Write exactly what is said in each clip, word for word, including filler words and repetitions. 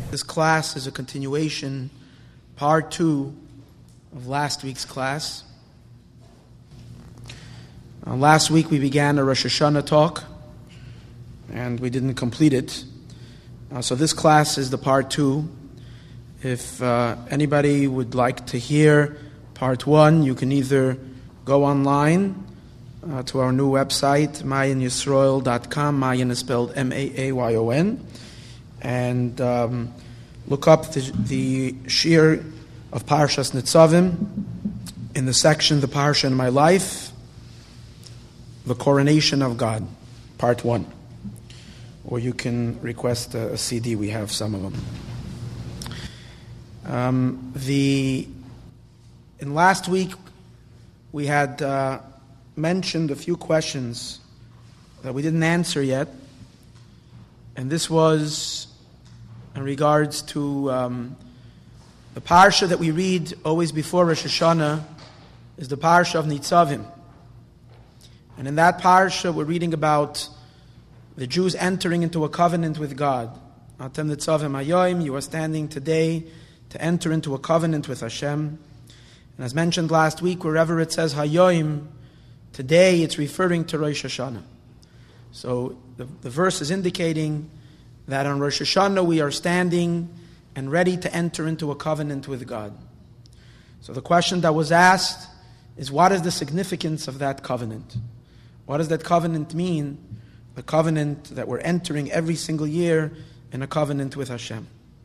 This class is a continuation, part two of last week's class. Uh, last week we began a Rosh Hashanah talk, and we didn't complete it. Uh, so this class is the part two. If uh, anybody would like to hear part one, you can either go online uh, to our new website, mayan yisroel dot com. Mayan is spelled M A A Y O N. And um, look up the, the shir of Parshas Nitzavim in the section, The Parsha in My Life, The Coronation of God, part one. Or you can request a, a C D, we have some of them. Um, the in last week, we had uh, mentioned a few questions that we didn't answer yet. And this was in regards to um, the parsha that we read always before Rosh Hashanah is the parsha of Nitzavim. And in that parsha, we're reading about the Jews entering into a covenant with God. Atem Nitzavim Hayoim, you are standing today to enter into a covenant with Hashem. And as mentioned last week, wherever it says Hayoim, today it's referring to Rosh Hashanah. So the, the verse is indicating that on Rosh Hashanah we are standing and ready to enter into a covenant with God. So the question that was asked is, what is the significance of that covenant? What does that covenant mean? The covenant that we're entering every single year in a covenant with Hashem.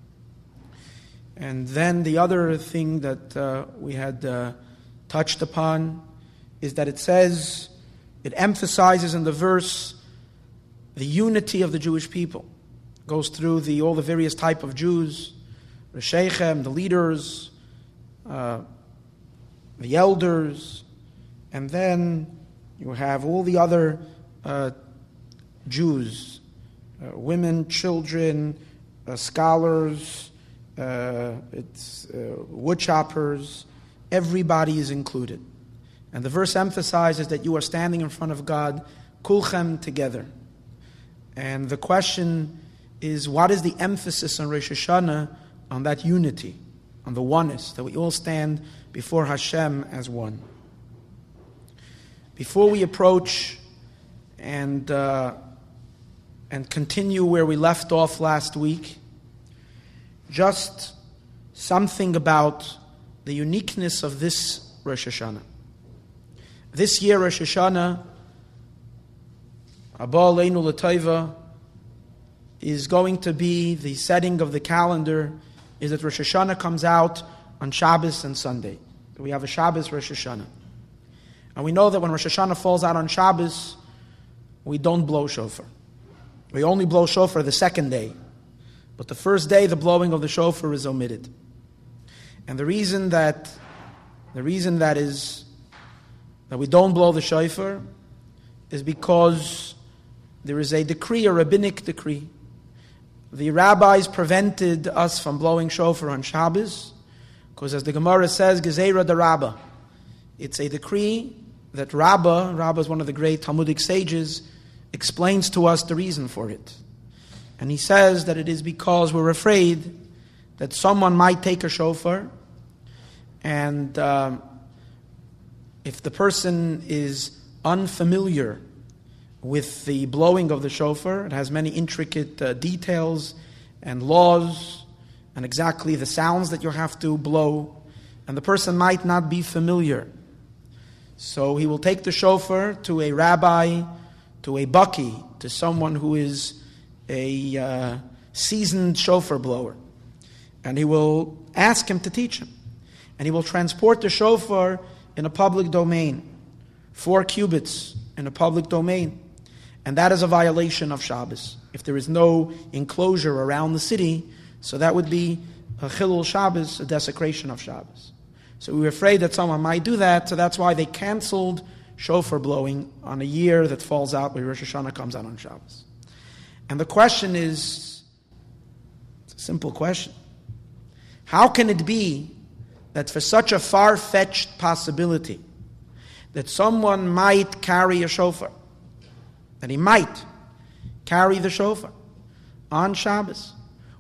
And then the other thing that uh, we had uh, touched upon is that it says, it emphasizes in the verse the unity of the Jewish people. It goes through the all the various type of Jews, the Sheikhem, the leaders, uh, the elders, and then you have all the other uh, Jews, uh, women, children, uh, scholars, uh, it's uh, wood choppers. Everybody is included. And the verse emphasizes that you are standing in front of God, kulchem, together. And the question is, what is the emphasis on Rosh Hashanah on that unity, on the oneness, that we all stand before Hashem as one? Before we approach and uh, and continue where we left off last week, just something about the uniqueness of this Rosh Hashanah. This year, Rosh Hashanah, Abba Aleinu L'Taiva, is going to be, the setting of the calendar is that Rosh Hashanah comes out on Shabbos and Sunday. We have a Shabbos Rosh Hashanah. And we know that when Rosh Hashanah falls out on Shabbos, we don't blow shofar. We only blow shofar the second day. But the first day, the blowing of the shofar is omitted. And the reason that the reason that is that we don't blow the shofar is because there is a decree, a rabbinic decree. The rabbis prevented us from blowing shofar on Shabbos, because as the Gemara says, Gezeira de Rabbah. It's a decree that Rabbah, Rabbah is one of the great Talmudic sages, explains to us the reason for it. And he says that it is because we're afraid that someone might take a shofar, and um, if the person is unfamiliar with the blowing of the shofar, it has many intricate uh, details and laws and exactly the sounds that you have to blow, and the person might not be familiar. So he will take the shofar to a rabbi, to a baki, to someone who is a uh, seasoned shofar blower, and he will ask him to teach him. And he will transport the shofar in a public domain, four cubits in a public domain. And that is a violation of Shabbos. If there is no enclosure around the city, so that would be a chilul Shabbos, a desecration of Shabbos. So we were afraid that someone might do that, so that's why they canceled shofar blowing on a year that falls out where Rosh Hashanah comes out on Shabbos. And the question is, it's a simple question. How can it be that for such a far-fetched possibility that someone might carry a shofar, that he might carry the shofar on Shabbos,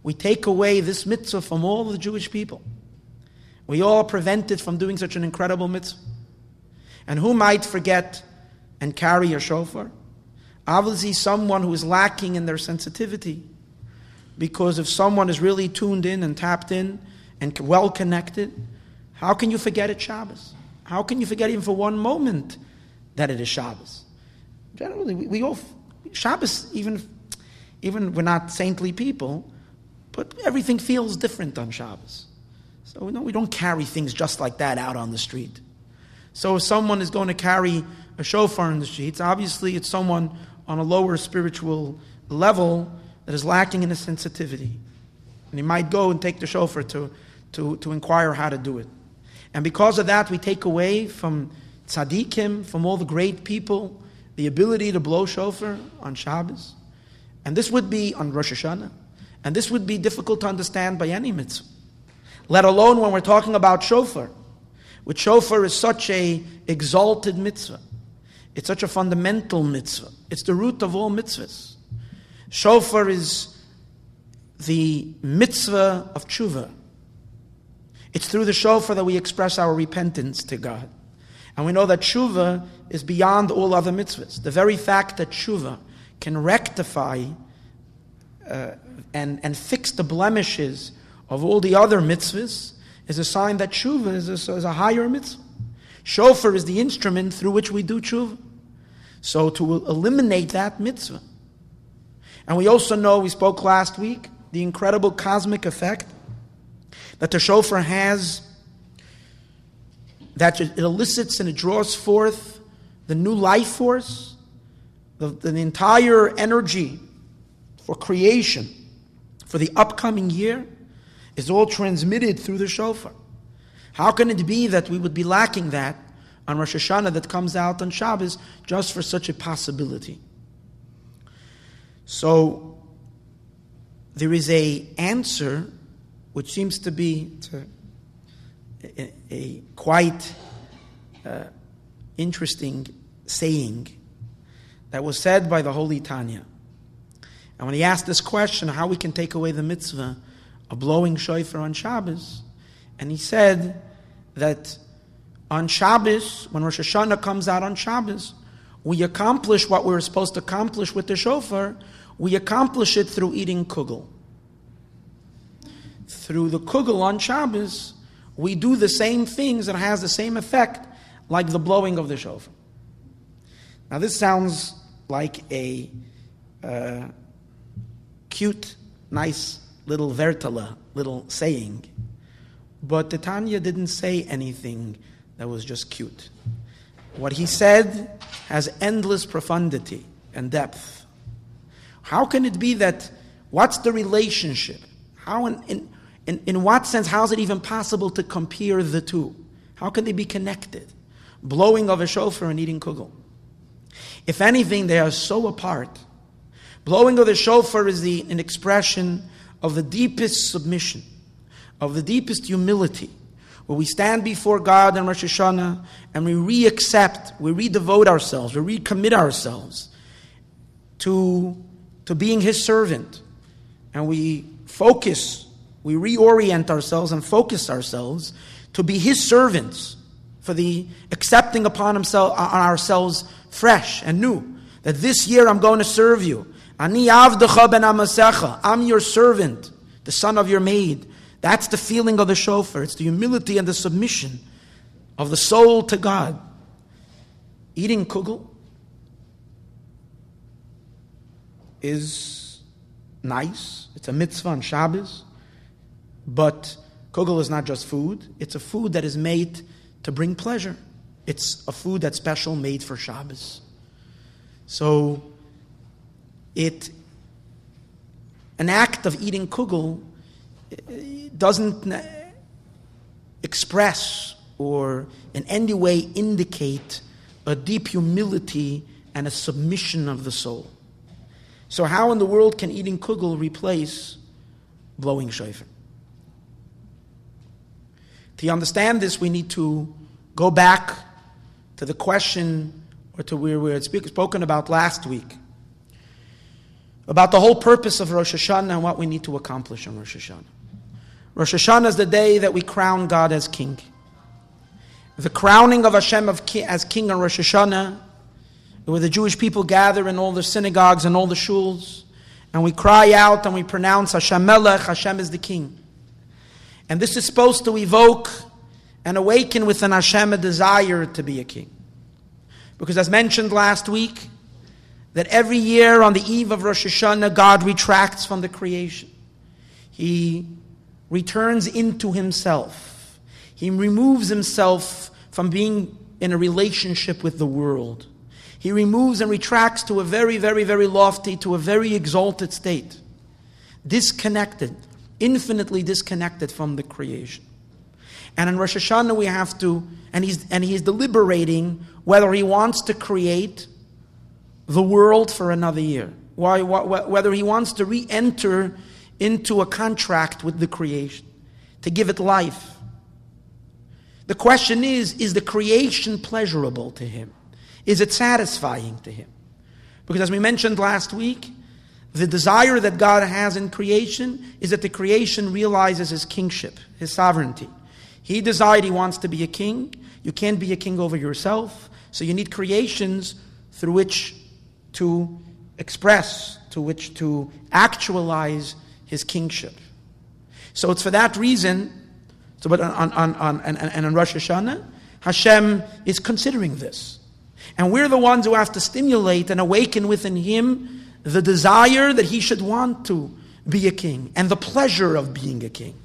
we take away this mitzvah from all the Jewish people. We all are prevented from doing such an incredible mitzvah. And who might forget and carry a shofar? Obviously someone who is lacking in their sensitivity. Because if someone is really tuned in and tapped in and well connected, how can you forget it's Shabbos? How can you forget even for one moment that it is Shabbos? Generally, we, we all, Shabbos, even, even we're not saintly people, but everything feels different on Shabbos. So we, know, we don't carry things just like that out on the street. So if someone is going to carry a shofar in the streets, obviously it's someone on a lower spiritual level that is lacking in a sensitivity. And he might go and take the shofar to, to, to inquire how to do it. And because of that, we take away from tzaddikim, from all the great people, the ability to blow shofar on Shabbos. And this would be on Rosh Hashanah. And this would be difficult to understand by any mitzvah. Let alone when we're talking about shofar. Which shofar is such a exalted mitzvah. It's such a fundamental mitzvah. It's the root of all mitzvahs. Shofar is the mitzvah of tshuva. It's through the shofar that we express our repentance to God. And we know that tshuva is beyond all other mitzvahs. The very fact that tshuva can rectify uh, and, and fix the blemishes of all the other mitzvahs is a sign that tshuva is a, is a higher mitzvah. Shofar is the instrument through which we do tshuva. So to eliminate that mitzvah. And we also know, we spoke last week, the incredible cosmic effect that the shofar has, that it elicits and it draws forth the new life force, the, the entire energy for creation, for the upcoming year, is all transmitted through the shofar. How can it be that we would be lacking that on Rosh Hashanah that comes out on Shabbos just for such a possibility? So there is a answer which seems to be to a, a quite uh, interesting saying that was said by the Holy Tanya. And when he asked this question, how we can take away the mitzvah of blowing shofar on Shabbos, and he said that on Shabbos, when Rosh Hashanah comes out on Shabbos, we accomplish what we're supposed to accomplish with the shofar. We accomplish it through eating kugel. Through the kugel on Shabbos, we do the same things that has the same effect like the blowing of the shofar. Now this sounds like a uh, cute, nice little vertala, little saying. But the Tanya didn't say anything that was just cute. What he said has endless profundity and depth. How can it be that, what's the relationship? How in, in, in, in what sense, how is it even possible to compare the two? How can they be connected? Blowing of a shofar and eating kugel. If anything, they are so apart. Blowing of the shofar is the, an expression of the deepest submission, of the deepest humility, where we stand before God in Rosh Hashanah and we re-accept, we re-devote ourselves, we recommit ourselves to, to being His servant. And we focus, we reorient ourselves and focus ourselves to be His servants for the accepting upon himself, on ourselves fresh and new. That this year I'm going to serve you. Ani avdecha ben amasecha. I'm your servant, the son of your maid. That's the feeling of the shofar. It's the humility and the submission of the soul to God. Eating kugel is nice. It's a mitzvah on Shabbos. But kugel is not just food. It's a food that is made to bring pleasure. It's a food that's special, made for Shabbos. So, it, an act of eating kugel doesn't express or in any way indicate a deep humility and a submission of the soul. So how in the world can eating kugel replace blowing shofar? To understand this, we need to go back to the question, or to where we had speak, spoken about last week, about the whole purpose of Rosh Hashanah and what we need to accomplish on Rosh Hashanah. Rosh Hashanah is the day that we crown God as King. The crowning of Hashem as King on Rosh Hashanah, where the Jewish people gather in all the synagogues and all the shuls, and we cry out and we pronounce Hashem Melech, Hashem is the King. And this is supposed to evoke and awaken within Hashem a desire to be a king. Because as mentioned last week, that every year on the eve of Rosh Hashanah, God retracts from the creation. He returns into himself. He removes himself from being in a relationship with the world. He removes and retracts to a very, very, very lofty, to a very exalted state. Disconnected, infinitely disconnected from the creation. And in Rosh Hashanah we have to, and he's, and he's deliberating whether he wants to create the world for another year. Why, wh- whether he wants to re-enter into a contract with the creation, to give it life. The question is, is the creation pleasurable to him? Is it satisfying to him? Because as we mentioned last week, the desire that God has in creation is that the creation realizes his kingship, his sovereignty. He decided he wants to be a king. You can't be a king over yourself. So you need creations through which to express, to which to actualize his kingship. So it's for that reason, so but on, on, on, and, and on Rosh Hashanah, Hashem is considering this. And we're the ones who have to stimulate and awaken within him the desire that he should want to be a king and the pleasure of being a king.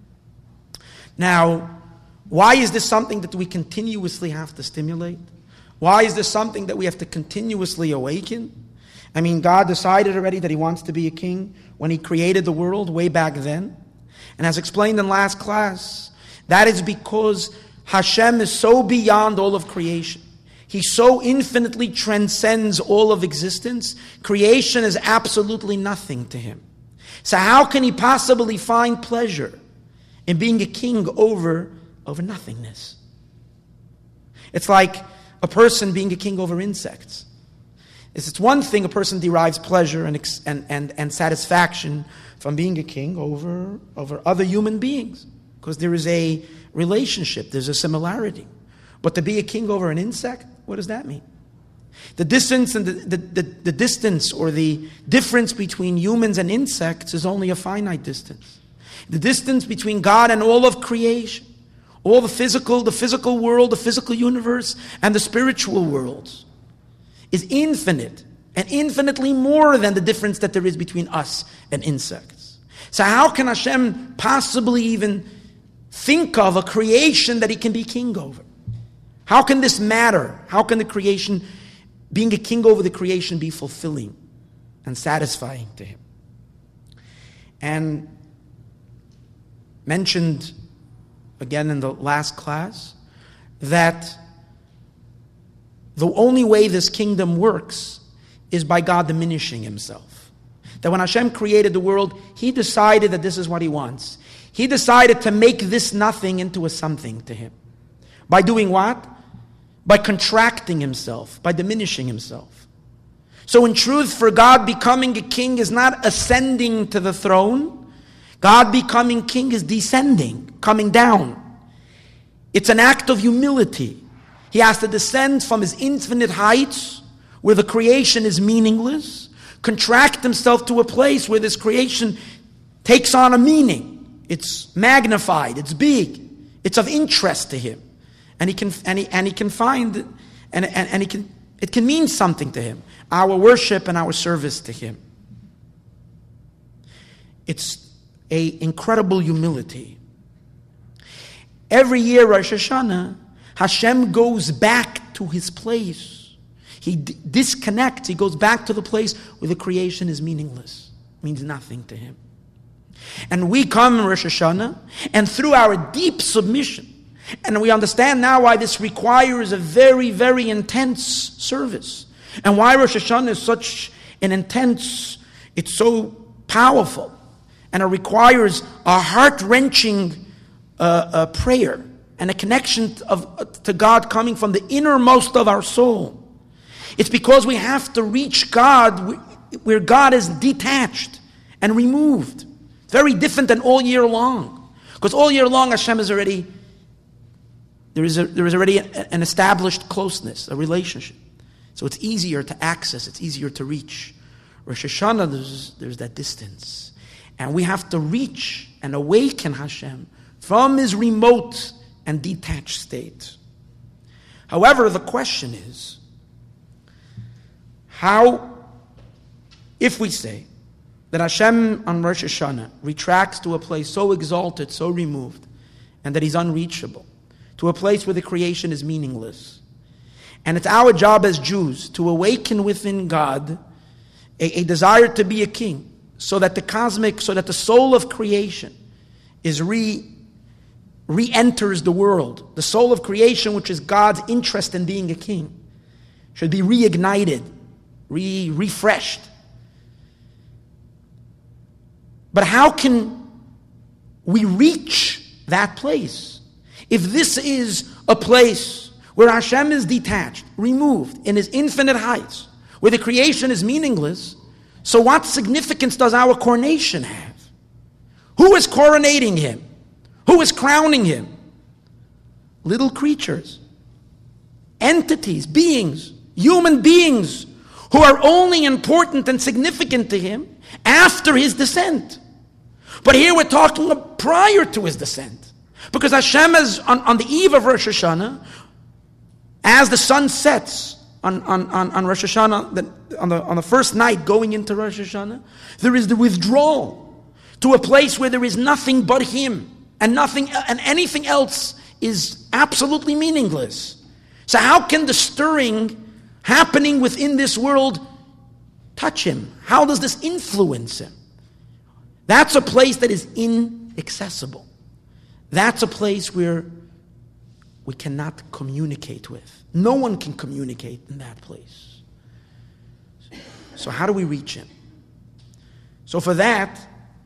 Now, why is this something that we continuously have to stimulate? Why is this something that we have to continuously awaken? I mean, God decided already that he wants to be a king when he created the world way back then. And as explained in last class, that is because Hashem is so beyond all of creation. He so infinitely transcends all of existence. Creation is absolutely nothing to him. So how can he possibly find pleasure in being a king over, over nothingness? It's like a person being a king over insects. It's one thing a person derives pleasure and, and, and, and satisfaction from being a king over, over other human beings, because there is a relationship, there's a similarity. But to be a king over an insect, what does that mean? The distance and the, the, the, the distance or the difference between humans and insects is only a finite distance. The distance between God and all of creation, all the physical, the physical world, the physical universe, and the spiritual worlds is infinite and infinitely more than the difference that there is between us and insects. So how can Hashem possibly even think of a creation that he can be king over? How can this matter? How can the creation, being a king over the creation, be fulfilling and satisfying to him? And mentioned again in the last class that the only way this kingdom works is by God diminishing himself. That when Hashem created the world, he decided that this is what he wants. He decided to make this nothing into a something to him. By doing what? By contracting himself, by diminishing himself. So in truth, for God, becoming a king is not ascending to the throne. God becoming king is descending, coming down. It's an act of humility. He has to descend from his infinite heights, where the creation is meaningless, contract himself to a place where this creation takes on a meaning. It's magnified, it's big, it's of interest to him. And he can and he and he can find and, and, and he can it can mean something to him. Our worship and our service to him. It's an incredible humility. Every year, Rosh Hashanah, Hashem goes back to his place. He d- disconnects, he goes back to the place where the creation is meaningless, means nothing to him. And we come in Rosh Hashanah, and through our deep submission, and we understand now why this requires a very, very intense service. And why Rosh Hashanah is such an intense, it's so powerful. And it requires a heart-wrenching uh, uh, prayer and a connection of, uh, to God coming from the innermost of our soul. It's because we have to reach God where God is detached and removed. It's very different than all year long. Because all year long Hashem is already, there is, a, there is already a, an established closeness, a relationship. So it's easier to access, it's easier to reach. Rosh Hashanah, there's, there's that distance. And we have to reach and awaken Hashem from his remote and detached state. However, the question is, how, if we say that Hashem on Rosh Hashanah retracts to a place so exalted, so removed, and that he's unreachable, to a place where the creation is meaningless, and it's our job as Jews to awaken within God a, a desire to be a king, so that the cosmic, so that the soul of creation is re re-enters the world. The soul of creation, which is God's interest in being a king, should be reignited, re refreshed. But how can we reach that place if this is a place where Hashem is detached, removed in his infinite heights, where the creation is meaningless? So what significance does our coronation have? Who is coronating him? Who is crowning him? Little creatures, entities, beings, human beings who are only important and significant to him after his descent. But here we're talking of prior to his descent. Because Hashem is, on, on the eve of Rosh Hashanah, as the sun sets on, on, on, on Rosh Hashanah, the, on, the, on the first night going into Rosh Hashanah, there is the withdrawal to a place where there is nothing but him, and nothing and anything else is absolutely meaningless. So how can the stirring happening within this world touch him? How does this influence him? That's a place that is inaccessible. That's a place where we cannot communicate with. No one can communicate in that place. So how do we reach him? So for that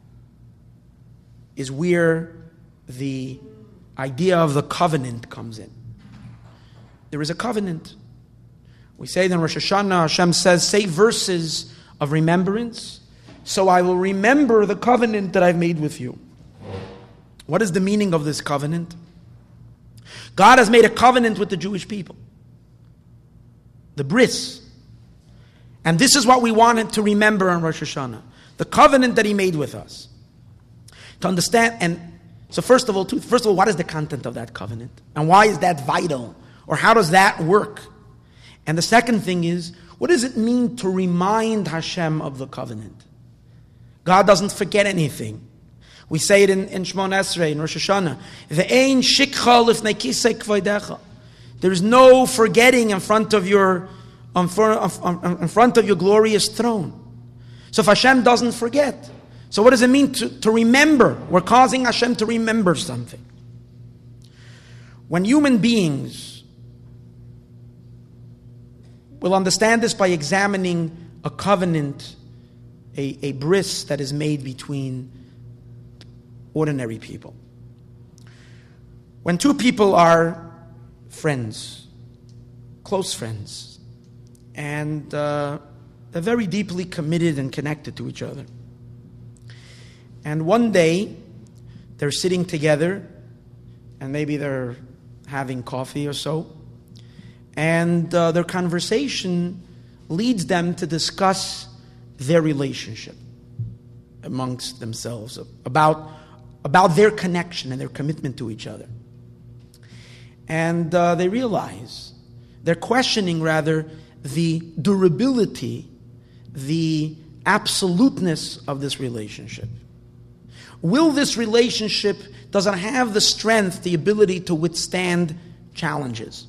is where the idea of the covenant comes in. There is a covenant. We say that in Rosh Hashanah, Hashem says, say verses of remembrance, so I will remember the covenant that I've made with you. What is the meaning of this covenant? God has made a covenant with the Jewish people, the bris. And this is what we wanted to remember on Rosh Hashanah, the covenant that he made with us. To understand, and so first of all, two, first of all, what is the content of that covenant? And why is that vital? Or how does that work? And the second thing is, what does it mean to remind Hashem of the covenant? God doesn't forget anything. We say it in, in Shemon Esrei, in Rosh Hashanah. Ve'ein shikcha lifnei kisei kvodecha. There is no forgetting in front of your, in front of your glorious throne. So if Hashem doesn't forget, so what does it mean to, to remember? We're causing Hashem to remember something. When human beings will understand this by examining a covenant, a, a bris that is made between ordinary people. When two people are friends, close friends, and uh, they're very deeply committed and connected to each other. And one day, they're sitting together, and maybe they're having coffee or so, and uh, their conversation leads them to discuss their relationship amongst themselves, about, about their connection and their commitment to each other. And uh, they realize, they're questioning rather, the durability, the absoluteness of this relationship. Will this relationship, does it have the strength, the ability to withstand challenges?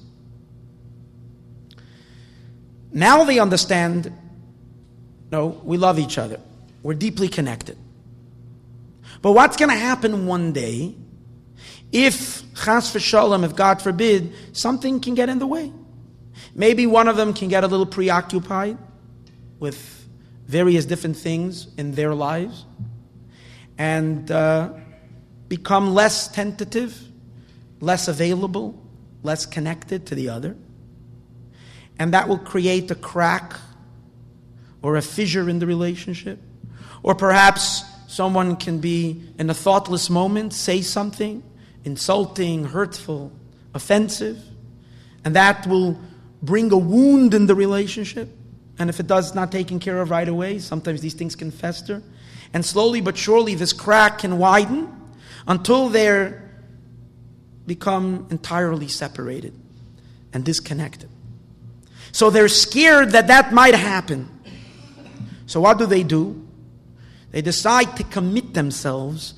Now they understand, no, we love each other. We're deeply connected. But what's going to happen one day if, chas v'shalom, if God forbid, something can get in the way? Maybe one of them can get a little preoccupied with various different things in their lives and uh, become less tentative, less available, less connected to the other. And that will create a crack or a fissure in the relationship. Or perhaps someone can be, in a thoughtless moment, say something insulting, hurtful, offensive, and that will bring a wound in the relationship. And if it does not taken care of right away, sometimes these things can fester. And slowly but surely this crack can widen until they're become entirely separated and disconnected. So they're scared that that might happen. So what do they do? They decide to commit themselves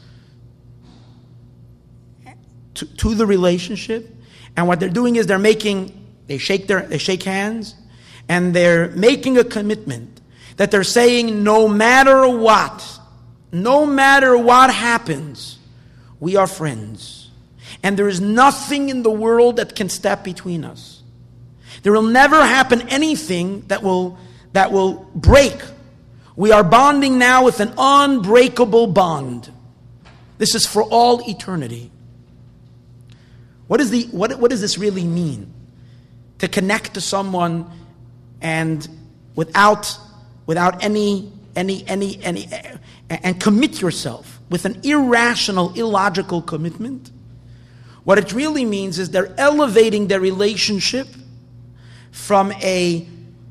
to, to the relationship. And what they're doing is they're making, they shake their, they shake hands, and they're making a commitment that they're saying, no matter what, no matter what happens, we are friends. And there is nothing in the world that can step between us. There will never happen anything that will, that will break. We are bonding now with an unbreakable bond. This is for all eternity. What is the what, what does this really mean? To connect to someone and without without any any any any and commit yourself with an irrational, illogical commitment. What it really means is they're elevating their relationship from a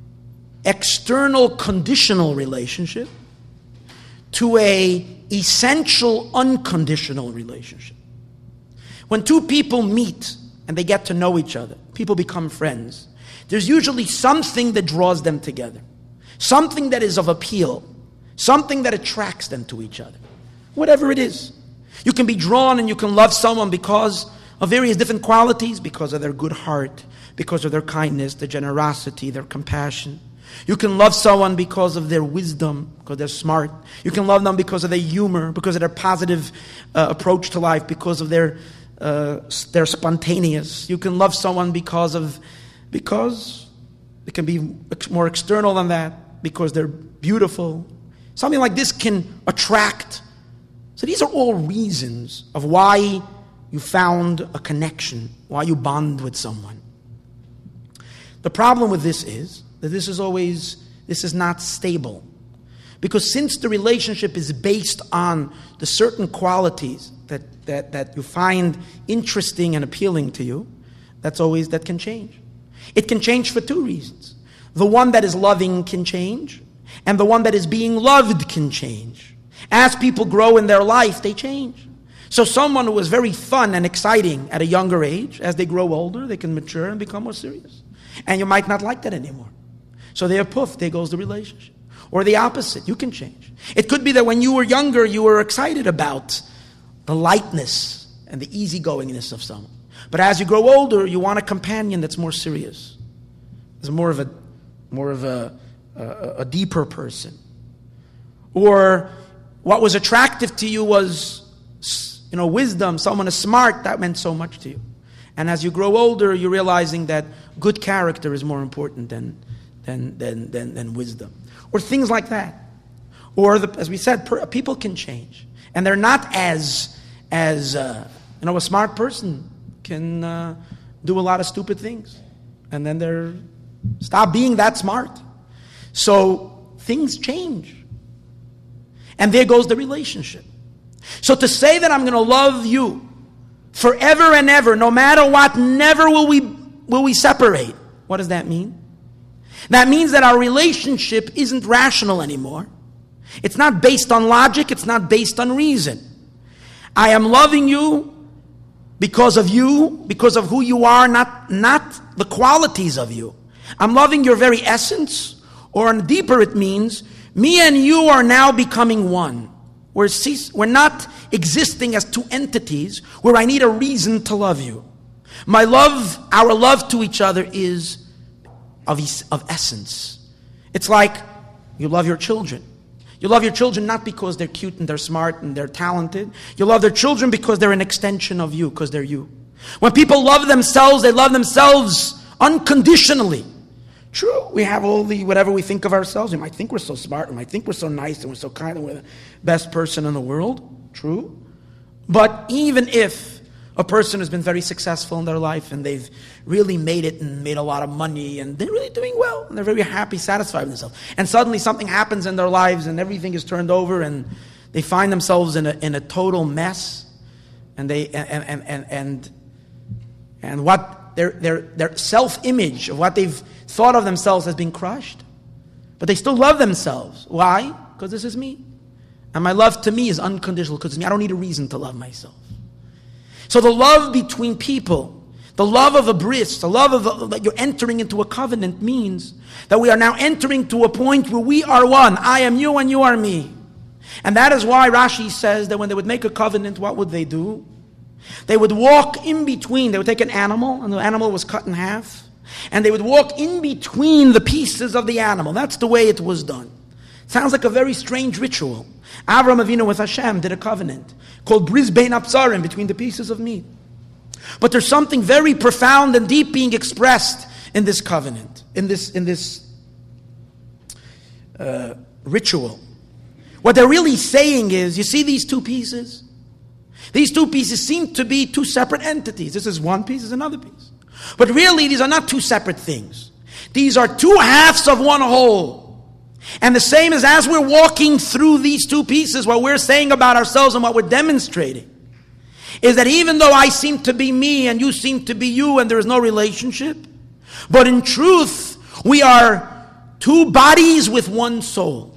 external conditional relationship to a essential unconditional relationship. When two people meet and they get to know each other, people become friends, there's usually something that draws them together, something that is of appeal, something that attracts them to each other, whatever it is. You can be drawn and you can love someone because of various different qualities, because of their good heart, because of their kindness, their generosity, their compassion. You can love someone because of their wisdom, because they're smart. You can love them because of their humor, because of their positive uh, approach to life, because of their uh, they're spontaneous. You can love someone because of because it can be more external than that, because they're beautiful. Something like this can attract. So these are all reasons of why you found a connection, why you bond with someone. The problem with this is that this is always, this is not stable. Because since the relationship is based on the certain qualities that, that, that you find interesting and appealing to you, that's always, that can change. It can change for two reasons. The one that is loving can change, and the one that is being loved can change. As people grow in their life, they change. So someone who was very fun and exciting at a younger age, as they grow older, they can mature and become more serious. And you might not like that anymore. So there, poof, there goes the relationship. Or the opposite, you can change. It could be that when you were younger, you were excited about the lightness and the easygoingness of someone. But as you grow older, you want a companion that's more serious. Is more of a, more of a, a, a deeper person. Or what was attractive to you was, you know, wisdom. Someone is smart, that meant so much to you. And as you grow older, you're realizing that good character is more important than than than than, than wisdom, or things like that. Or the, as we said, per, people can change, and they're not as as uh, you know, a smart person can uh, do a lot of stupid things, and then they're stop being that smart. So things change, and there goes the relationship. So to say that I'm going to love you forever and ever, no matter what, never will we will we separate. What does that mean? That means that our relationship isn't rational anymore. It's not based on logic. It's not based on reason. I am loving you because of you, because of who you are, not, not the qualities of you. I'm loving your very essence, or deeper it means, me and you are now becoming one. We're, cease, we're not existing as two entities where I need a reason to love you. My love, our love to each other is of, of essence. It's like you love your children. You love your children not because they're cute and they're smart and they're talented. You love their children because they're an extension of you, because they're you. When people love themselves, they love themselves unconditionally. True, we have all the, whatever we think of ourselves. We might think we're so smart, we might think we're so nice and we're so kind and we're the best person in the world. True. But even if a person who's been very successful in their life and they've really made it and made a lot of money and they're really doing well and they're very happy, satisfied with themselves. And suddenly something happens in their lives and everything is turned over and they find themselves in a in a total mess. And they and and and and, and what their their their self-image of what they've thought of themselves has been crushed. But they still love themselves. Why? Because this is me. And my love to me is unconditional because it's me. I don't need a reason to love myself. So the love between people, the love of a bris, the love of a, that you're entering into a covenant means that we are now entering to a point where we are one. I am you and you are me. And that is why Rashi says that when they would make a covenant, what would they do? They would walk in between. They would take an animal, and the animal was cut in half. And they would walk in between the pieces of the animal. That's the way it was done. Sounds like a very strange ritual. Avram Avinu with Hashem did a covenant called Bris Bein Absarim, between the pieces of meat. But there's something very profound and deep being expressed in this covenant, in this in this uh, ritual. What they're really saying is, you see these two pieces? These two pieces seem to be two separate entities. This is one piece, this is another piece. But really, these are not two separate things. These are two halves of one whole. And the same is as we're walking through these two pieces, what we're saying about ourselves and what we're demonstrating is that even though I seem to be me and you seem to be you and there is no relationship, but in truth, we are two bodies with one soul.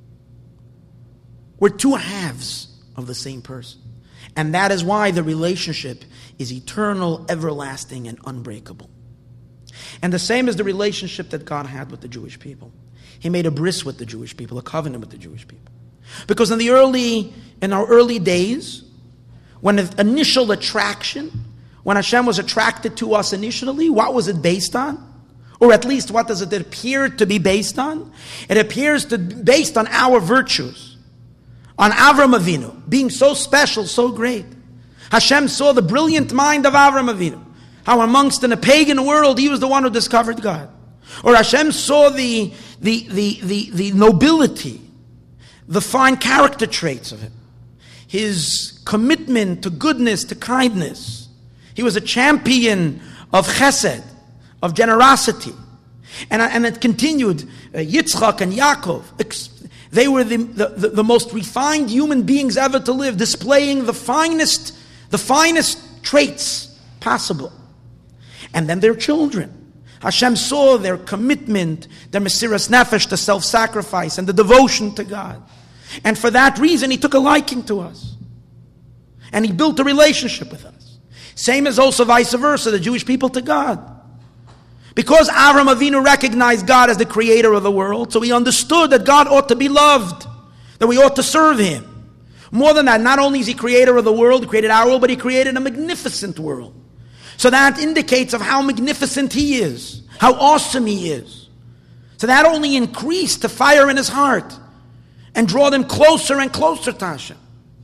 We're two halves of the same person. And that is why the relationship is eternal, everlasting, and unbreakable. And the same is the relationship that God had with the Jewish people. He made a bris with the Jewish people, a covenant with the Jewish people. Because in the early, in our early days, when the initial attraction, when Hashem was attracted to us initially, what was it based on? Or at least what does it appear to be based on? It appears to be based on our virtues. On Avram Avinu, being so special, so great. Hashem saw the brilliant mind of Avram Avinu. How amongst in a pagan world, he was the one who discovered God. Or Hashem saw the, the, the, the, the nobility, the fine character traits of him. His commitment to goodness, to kindness. He was a champion of chesed, of generosity. And, and it continued, uh, Yitzchak and Yaakov, ex- they were the, the, the most refined human beings ever to live, displaying the finest, the finest traits possible. And then their children. Hashem saw their commitment, their mesiras nefesh, the self-sacrifice, and the devotion to God. And for that reason, He took a liking to us. And He built a relationship with us. Same as also vice versa, the Jewish people to God. Because Avram Avinu recognized God as the creator of the world, so he understood that God ought to be loved, that we ought to serve Him. More than that, not only is He creator of the world, He created our world, but He created a magnificent world. So that indicates of how magnificent He is, how awesome He is. So that only increased the fire in his heart and draw them closer and closer to Hashem.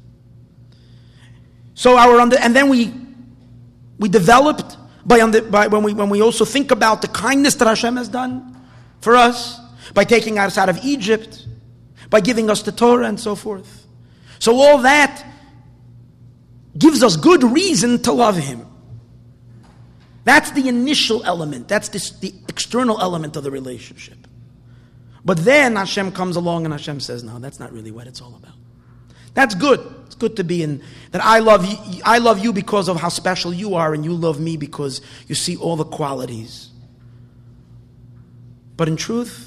So our under, and then we we developed by, under, by when we when we also think about the kindness that Hashem has done for us by taking us out of Egypt, by giving us the Torah and so forth. So all that gives us good reason to love Him. That's the initial element. That's this, the external element of the relationship. But then Hashem comes along and Hashem says, no, that's not really what it's all about. That's good. It's good to be in that I love you, I love you because of how special you are, and you love me because you see all the qualities. But in truth,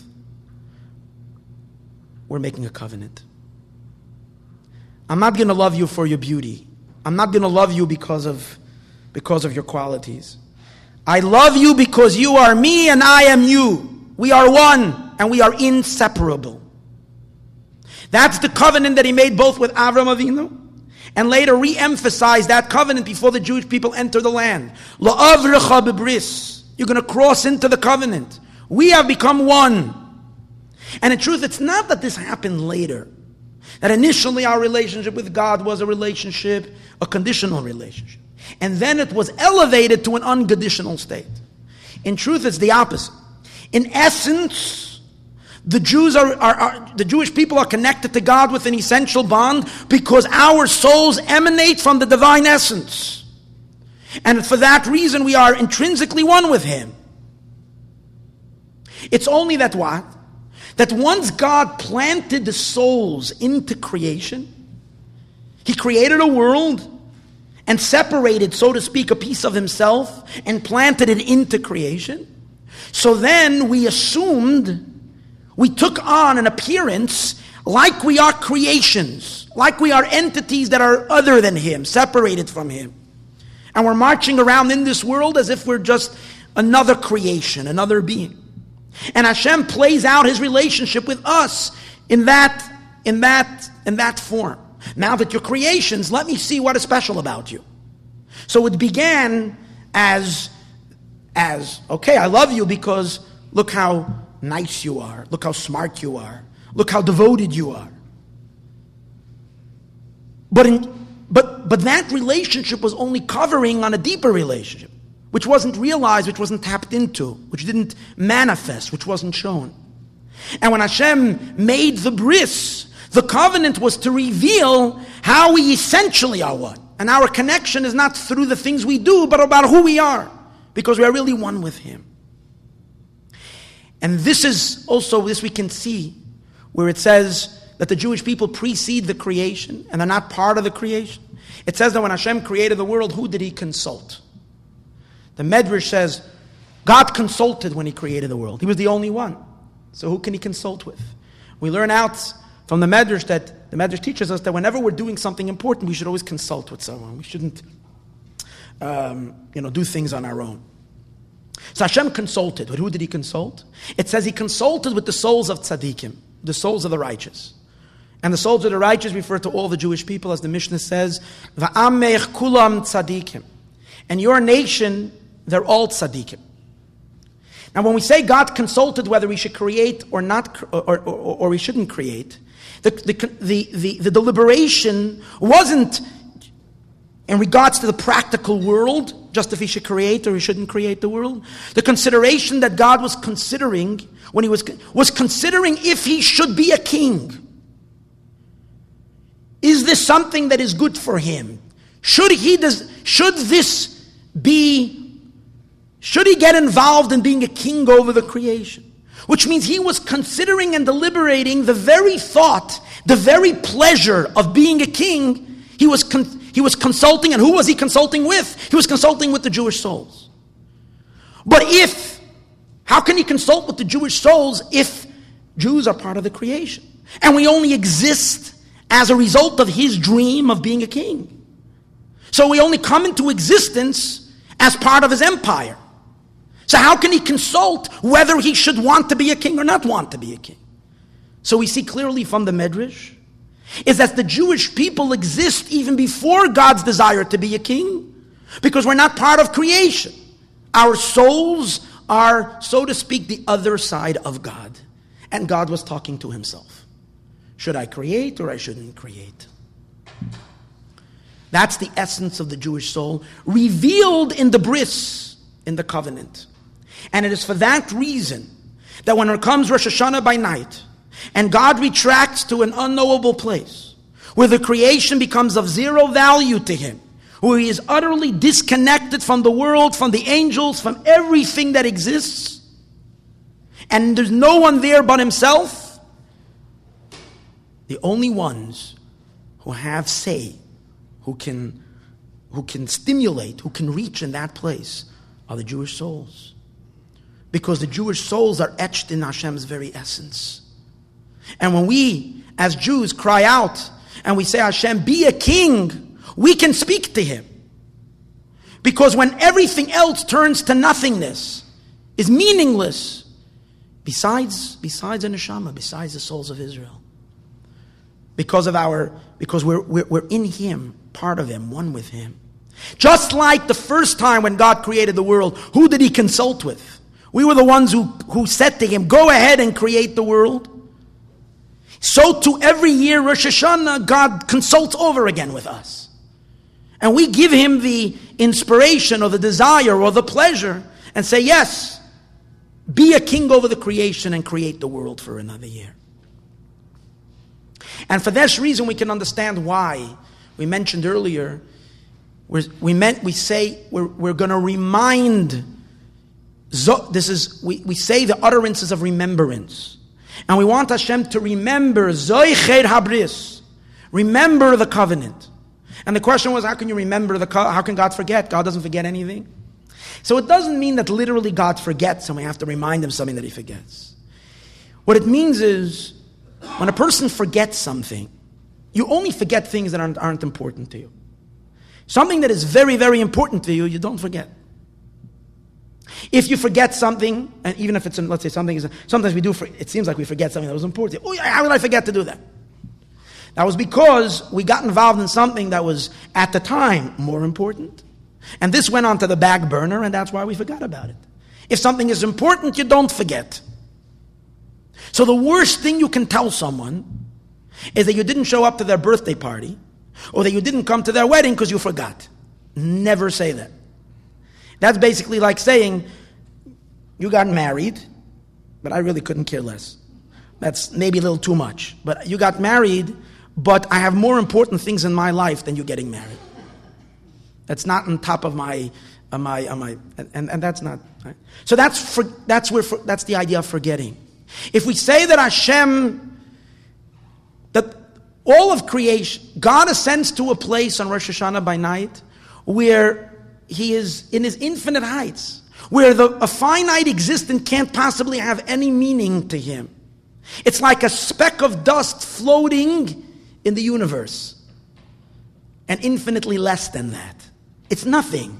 we're making a covenant. I'm not going to love you for your beauty. I'm not going to love you because of because of your qualities. I love you because you are me and I am you. We are one and we are inseparable. That's the covenant that He made both with Avram Avinu and later re-emphasized that covenant before the Jewish people enter the land. La'avrecha bebris. You're going to cross into the covenant. We have become one. And in truth, it's not that this happened later. That initially our relationship with God was a relationship, a conditional relationship. And then it was elevated to an unconditional state. In truth, it's the opposite. In essence, the Jews are, are, are the Jewish people are connected to God with an essential bond because our souls emanate from the divine essence. And for that reason, we are intrinsically one with Him. It's only that what? That once God planted the souls into creation, He created a world and separated, so to speak, a piece of Himself and planted it into creation. So then we assumed, we took on an appearance like we are creations, like we are entities that are other than Him, separated from Him. And we're marching around in this world as if we're just another creation, another being. And Hashem plays out His relationship with us in that, in that, in that form. Now that you're creations, let me see what is special about you. So it began as, as, okay, I love you because look how nice you are. Look how smart you are. Look how devoted you are. But in, but but that relationship was only covering on a deeper relationship, which wasn't realized, which wasn't tapped into, which didn't manifest, which wasn't shown. And when Hashem made the bris, the covenant was to reveal how we essentially are one. And our connection is not through the things we do, but about who we are, because we are really one with Him. And this is also, this we can see, where it says that the Jewish people precede the creation, and they're not part of the creation. It says that when Hashem created the world, who did He consult? The Medrash says, God consulted when He created the world. He was the only one. So who can He consult with? We learn out from the Medrash that the Medrash teaches us that whenever we're doing something important, we should always consult with someone. We shouldn't um, you know, do things on our own. So Hashem consulted. With who did He consult? It says He consulted with the souls of tzaddikim, the souls of the righteous. And the souls of the righteous refer to all the Jewish people, as the Mishnah says, Va'amech kulam tzaddikim. And your nation, they're all tzaddikim. Now when we say God consulted whether we should create or not, or, or, or, or we shouldn't create, the, the, the, the, the deliberation wasn't in regards to the practical world, just if He should create or He shouldn't create the world. The consideration that God was considering, when He was, was considering if He should be a king. Is this something that is good for Him? Should he does, should this be, should He get involved in being a king over the creation? Which means He was considering and deliberating the very thought, the very pleasure of being a king. He was con- he was consulting, and who was He consulting with? He was consulting with the Jewish souls. But if, how can He consult with the Jewish souls if Jews are part of the creation? And we only exist as a result of His dream of being a king. So we only come into existence as part of His empire. So how can He consult whether He should want to be a king or not want to be a king? So we see clearly from the Medrash is that the Jewish people exist even before God's desire to be a king, because we're not part of creation. Our souls are, so to speak, the other side of God. And God was talking to Himself. Should I create or I shouldn't create? That's the essence of the Jewish soul, revealed in the bris, in the covenant. And it is for that reason that when it comes Rosh Hashanah by night, and God retracts to an unknowable place, where the creation becomes of zero value to Him, where He is utterly disconnected from the world, from the angels, from everything that exists, and there's no one there but Himself, the only ones who have say, who can, who can stimulate, who can reach in that place, are the Jewish souls. Because the Jewish souls are etched in Hashem's very essence. And when we, as Jews, cry out and we say, Hashem, be a king, we can speak to Him. Because when everything else turns to nothingness, is meaningless, besides, besides the neshama, besides the souls of Israel. Because of our, because we're, we're, we're in Him, part of Him, one with Him. Just like the first time when God created the world, who did He consult with? We were the ones who, who said to Him, go ahead and create the world. So too every year, Rosh Hashanah, God consults over again with us. And we give Him the inspiration or the desire or the pleasure and say, yes, be a king over the creation and create the world for another year. And for this reason, we can understand why we mentioned earlier We're, we meant, we say, we're, we're going to remind, this is, we, we say the utterances of remembrance. And we want Hashem to remember, Zoicher Habris, remember the covenant. And the question was, how can you remember the covenant? How can God forget? God doesn't forget anything. So it doesn't mean that literally God forgets and we have to remind him something that he forgets. What it means is, when a person forgets something, you only forget things that aren't, aren't important to you. Something that is very, very important to you, you don't forget. If you forget something, and even if it's, let's say something is, sometimes we do, it seems like we forget something that was important. Oh, how did I forget to do that? That was because we got involved in something that was, at the time, more important. And this went on to the back burner, and that's why we forgot about it. If something is important, you don't forget. So the worst thing you can tell someone is that you didn't show up to their birthday party, or that you didn't come to their wedding because you forgot. Never say that. That's basically like saying, you got married, but I really couldn't care less. That's maybe a little too much. But you got married, but I have more important things in my life than you getting married. That's not on top of my, uh, my, uh, my, and, and that's not. Right? So that's for, that's where for, that's the idea of forgetting. If we say that Hashem, that all of creation, God ascends to a place on Rosh Hashanah by night where He is in His infinite heights, where the, a finite existence can't possibly have any meaning to Him. It's like a speck of dust floating in the universe, and infinitely less than that. It's nothing.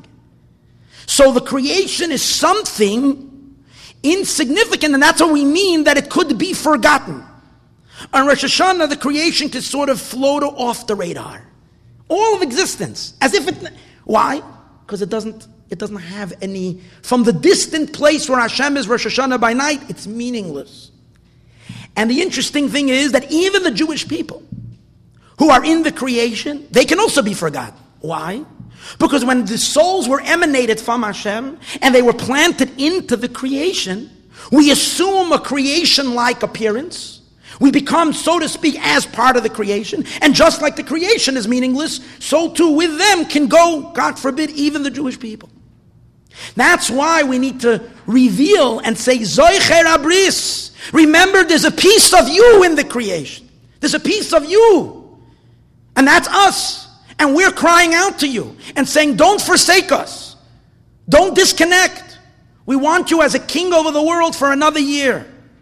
So the creation is something insignificant, and that's what we mean that it could be forgotten. On Rosh Hashanah, the creation could sort of float off the radar. All of existence. As if it... Why? Because it doesn't, it doesn't have any... From the distant place where Hashem is, Rosh Hashanah by night, it's meaningless. And the interesting thing is that even the Jewish people who are in the creation, they can also be forgotten. Why? Because when the souls were emanated from Hashem and they were planted into the creation, we assume a creation-like appearance. We become, so to speak, as part of the creation. And just like the creation is meaningless, so too with them can go, God forbid, even the Jewish people. That's why we need to reveal and say, Zoicher Abris. Remember, there's a piece of you in the creation. There's a piece of you. And that's us. And we're crying out to you and saying, don't forsake us. Don't disconnect. We want you as a king over the world for another year.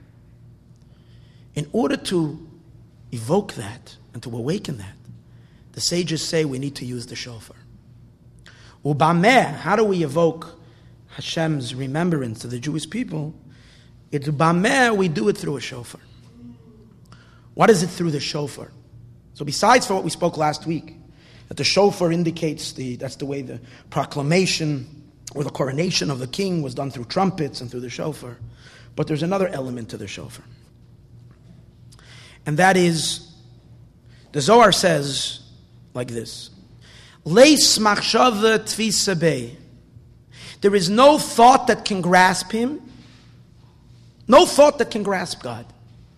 In order to evoke that and to awaken that, the sages say we need to use the shofar. Ubameh, how do we evoke Hashem's remembrance to the Jewish people? It's Ubameh, we do it through a shofar. What is it through the shofar? So besides for what we spoke last week, that the shofar indicates the, that's the way the proclamation or the coronation of the king was done through trumpets and through the shofar. But there's another element to the shofar. And that is, the Zohar says like this, Leis machshava tfisa bei. There is no thought that can grasp him. No thought that can grasp God.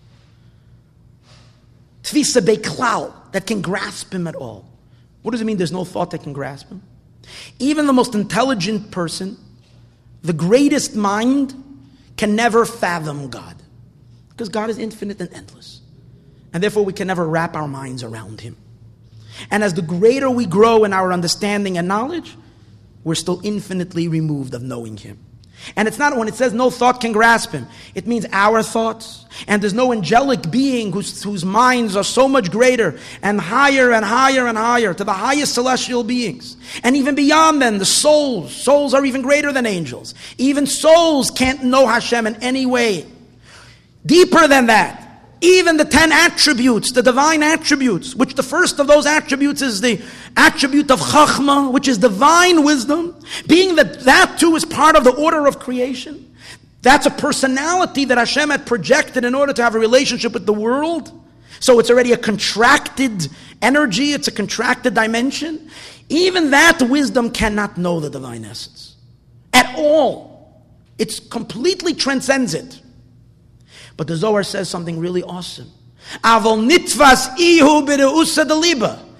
Tfisa bei klal, that can grasp him at all. What does it mean there's no thought that can grasp him? Even the most intelligent person, the greatest mind, can never fathom God. Because God is infinite and endless. And therefore we can never wrap our minds around Him. And as the greater we grow in our understanding and knowledge, we're still infinitely removed of knowing Him. And it's not when it says no thought can grasp Him, it means our thoughts. And there's no angelic being whose, whose minds are so much greater and higher and higher and higher to the highest celestial beings. And even beyond them, the souls. Souls are even greater than angels. Even souls can't know Hashem in any way. Deeper than that, even the ten attributes, the divine attributes, which the first of those attributes is the attribute of Chachma, which is divine wisdom, being that that too is part of the order of creation. That's a personality that Hashem had projected in order to have a relationship with the world. So it's already a contracted energy, it's a contracted dimension. Even that wisdom cannot know the divine essence at all. It completely transcends it. But the Zohar says something really awesome. Avol nitvas ihu b'reusa deliba.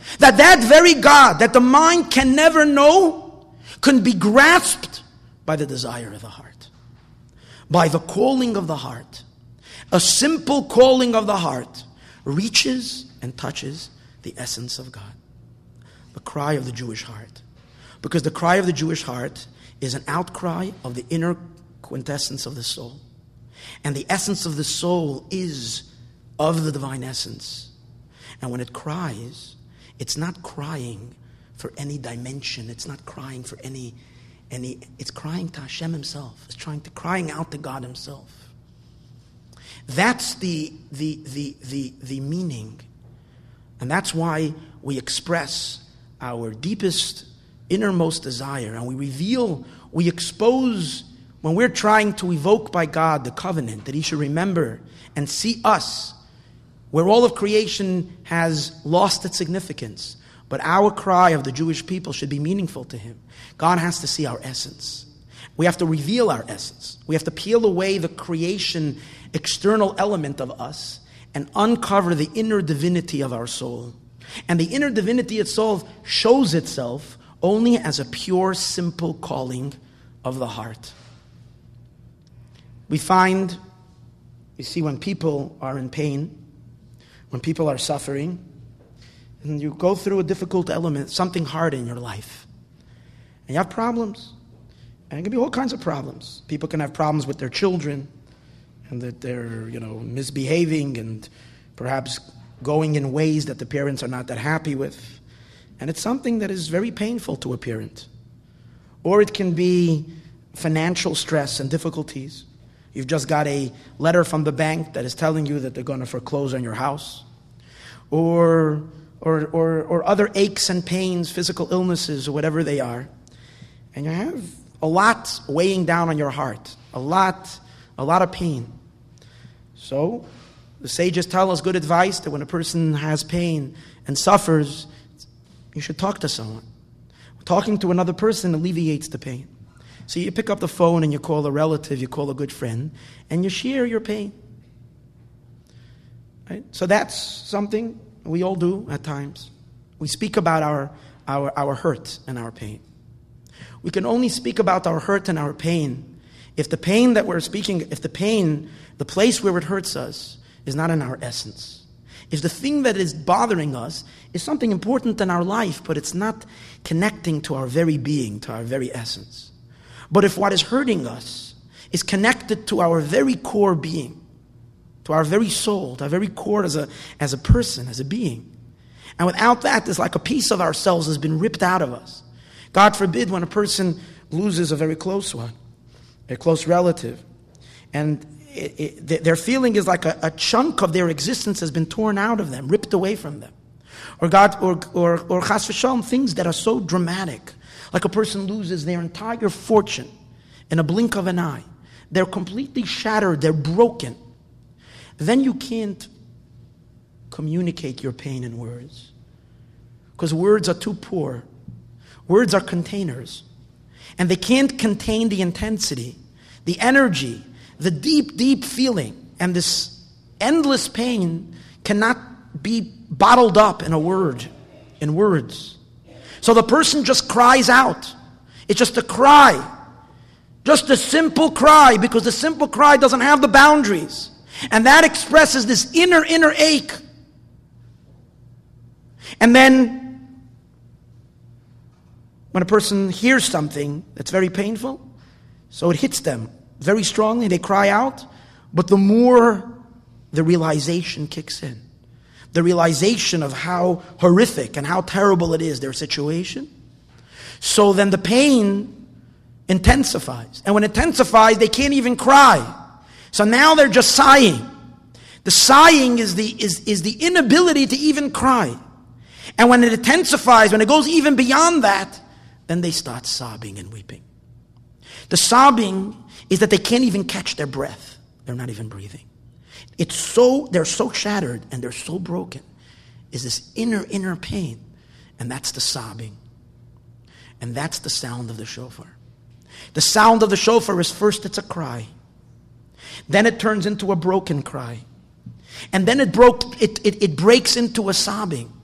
That that very God that the mind can never know can be grasped by the desire of the heart, by the calling of the heart. A simple calling of the heart reaches and touches the essence of God. The cry of the Jewish heart. Because the cry of the Jewish heart is an outcry of the inner quintessence of the soul. And the essence of the soul is of the divine essence. And when it cries, it's not crying for any dimension. It's not crying for any, any it's crying to Hashem himself. It's trying to crying out to God himself. That's the, the, the, the, the meaning. And that's why we express our deepest, innermost desire. And we reveal, we expose, when we're trying to evoke by God the covenant, that he should remember and see us, where all of creation has lost its significance. But our cry of the Jewish people should be meaningful to him. God has to see our essence. We have to reveal our essence. We have to peel away the creation external element of us and uncover the inner divinity of our soul. And the inner divinity itself shows itself only as a pure, simple calling of the heart. We find, you see, when people are in pain, when people are suffering, and you go through a difficult element, something hard in your life, and you have problems, and it can be all kinds of problems. People can have problems with their children, and that they're, you know, misbehaving and perhaps going in ways that the parents are not that happy with. And it's something that is very painful to a parent. Or it can be financial stress and difficulties. You've just got a letter from the bank that is telling you that they're going to foreclose on your house. Or, or, or, or other aches and pains, physical illnesses, or whatever they are. And you have a lot weighing down on your heart. A lot, a lot of pain. So, the sages tell us good advice that when a person has pain and suffers, you should talk to someone. Talking to another person alleviates the pain. So you pick up the phone and you call a relative, you call a good friend, and you share your pain. Right? So that's something we all do at times. We speak about our, our, our hurt and our pain. We can only speak about our hurt and our pain if the pain that we're speaking, if the pain, the place where it hurts us, is not in our essence. If the thing that is bothering us is something important in our life, but it's not connecting to our very being, to our very essence. But if what is hurting us is connected to our very core being, to our very soul, to our very core as a, as a person, as a being, and without that, it's like a piece of ourselves has been ripped out of us. God forbid when a person loses a very close one, a close relative, and It, it, their feeling is like a, a chunk of their existence has been torn out of them, ripped away from them. Or God, or or, or chas v'shalom, things that are so dramatic, like a person loses their entire fortune in a blink of an eye. They're completely shattered, they're broken. Then you can't communicate your pain in words. Because words are too poor. Words are containers. And they can't contain the intensity, the energy, the deep, deep feeling, and this endless pain cannot be bottled up in a word, in words. So the person just cries out. It's just a cry. Just a simple cry, because the simple cry doesn't have the boundaries. And that expresses this inner, inner ache. And then, when a person hears something that's very painful, so it hits them very strongly, they cry out, but the more the realization kicks in, the realization of how horrific and how terrible it is, their situation, so then the pain intensifies. And when it intensifies, they can't even cry. So now they're just sighing. The sighing is the, is, is the inability to even cry. And when it intensifies, when it goes even beyond that, then they start sobbing and weeping. The sobbing is that they can't even catch their breath. They're not even breathing. It's so, they're so shattered and they're so broken. Is this inner, inner pain. And that's the sobbing. And that's the sound of the shofar. The sound of the shofar is first it's a cry. Then it turns into a broken cry. And then it broke, it, it, it breaks into a sobbing.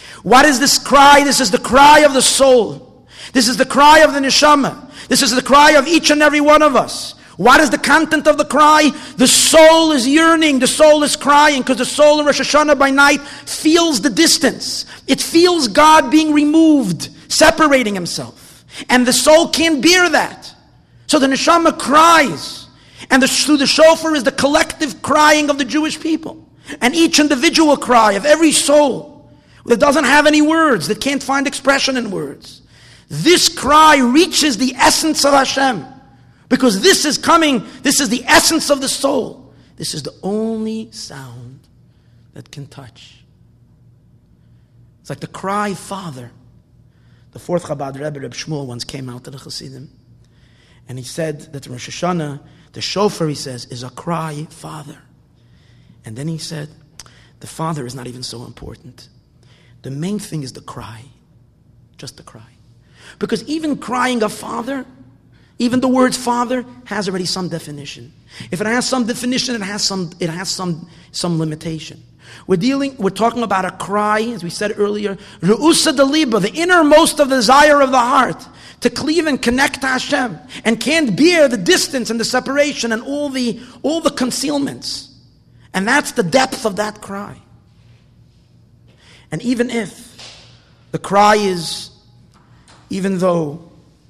What is this cry? This is the cry of the soul. This is the cry of the neshama. This is the cry of each and every one of us. What is the content of the cry? The soul is yearning. The soul is crying because the soul in Rosh Hashanah by night feels the distance. It feels God being removed, separating himself. And the soul can't bear that. So the neshama cries. And the, through the shofar is the collective crying of the Jewish people. And each individual cry of every soul that doesn't have any words, that can't find expression in words. This cry reaches the essence of Hashem. Because this is coming, this is the essence of the soul. This is the only sound that can touch. It's like the cry, Father. The fourth Chabad Rebbe, Reb Shmuel, once came out to the Chassidim. And he said that Rosh Hashanah, the shofar, he says, is a cry, Father. And then he said, the Father is not even so important. The main thing is the cry. Just the cry. Because even crying a Father, even the word Father has already some definition. If it has some definition, it has some it has some some limitation. We're dealing, we're talking about a cry, as we said earlier, Re'usa Deliba, the innermost of the desire of the heart, to cleave and connect to Hashem, and can't bear the distance and the separation and all the all the concealments. And that's the depth of that cry. And even if the cry is, even though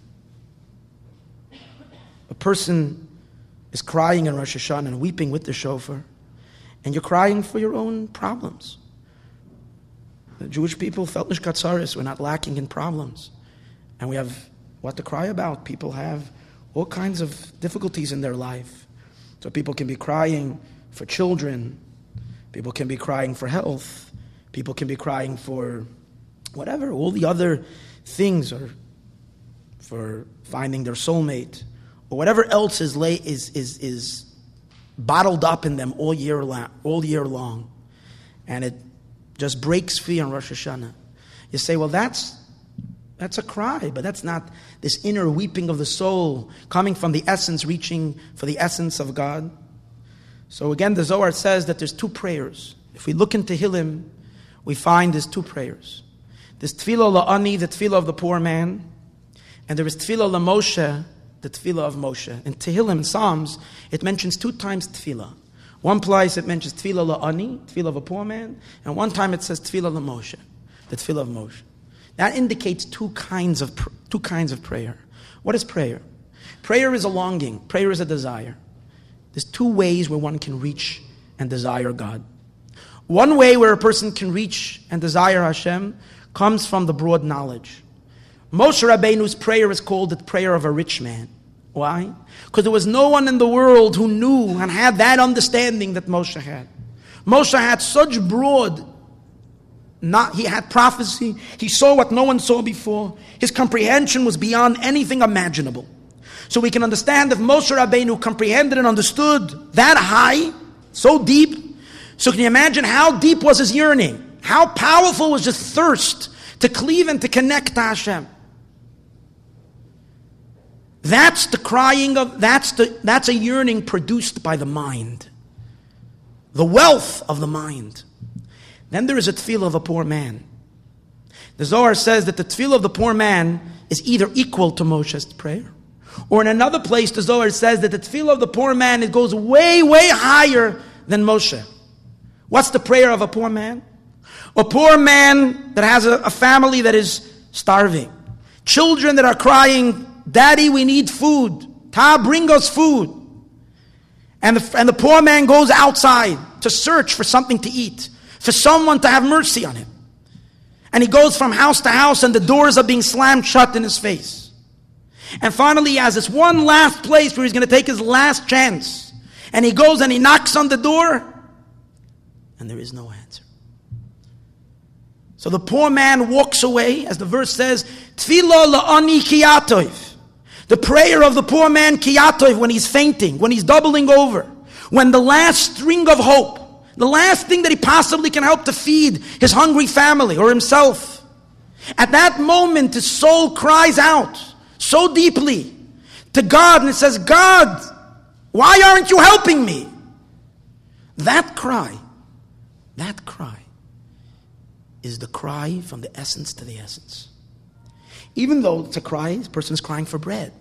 a person is crying in Rosh Hashanah and weeping with the shofar, and you're crying for your own problems. The Jewish people felt nishkatzaris. We're not lacking in problems. And we have what to cry about. People have all kinds of difficulties in their life. So people can be crying for children. People can be crying for health. People can be crying for whatever, all the other things, or for finding their soulmate, or whatever else is lay, is is is bottled up in them all year long, all year long, and it just breaks free on Rosh Hashanah. You say, well, that's that's a cry, but that's not this inner weeping of the soul coming from the essence, reaching for the essence of God. So again, the Zohar says that there's two prayers. If we look into Tehillim, we find there's two prayers. There's Tefillah La'ani, the Tefillah of the poor man, and there is Tefillah LaMoshe, the Tefillah of Moshe. In Tehillim, in Psalms, it mentions two times Tefillah. One place it mentions Tefillah La'ani, Tefillah of a poor man, and one time it says Tefillah LaMoshe, the Tefillah of Moshe. That indicates two kinds of two kinds of prayer. What is prayer? Prayer is a longing. Prayer is a desire. There's two ways where one can reach and desire God. One way where a person can reach and desire Hashem comes from the broad knowledge. Moshe Rabbeinu's prayer is called the prayer of a rich man. Why? Because there was no one in the world who knew and had that understanding that Moshe had. Moshe had such broad, not, he had prophecy, he saw what no one saw before, his comprehension was beyond anything imaginable. So we can understand if Moshe Rabbeinu comprehended and understood that high, so deep, so can you imagine how deep was his yearning? How powerful was his thirst to cleave and to connect to Hashem? That's the crying of, that's the, that's a yearning produced by the mind. The wealth of the mind. Then there is a tefillah of a poor man. The Zohar says that the tefillah of the poor man is either equal to Moshe's prayer, or in another place the Zohar says that the tefillah of the poor man, it goes way, way higher than Moshe. What's the prayer of a poor man? A poor man that has a, a family that is starving. Children that are crying, Daddy, we need food. Ta, bring us food. And the, and the poor man goes outside to search for something to eat, for someone to have mercy on him. And he goes from house to house and the doors are being slammed shut in his face. And finally he has this one last place where he's going to take his last chance. And he goes and he knocks on the door and there is no answer. So the poor man walks away, as the verse says, Tefillah la'ani kiyatov. The prayer of the poor man kiyatov, when he's fainting, when he's doubling over, when the last string of hope, the last thing that he possibly can help to feed his hungry family or himself. At that moment, his soul cries out so deeply to God and it says, God, why aren't you helping me? That cry, that cry is the cry from the essence to the essence. Even though it's a cry, the person is crying for bread.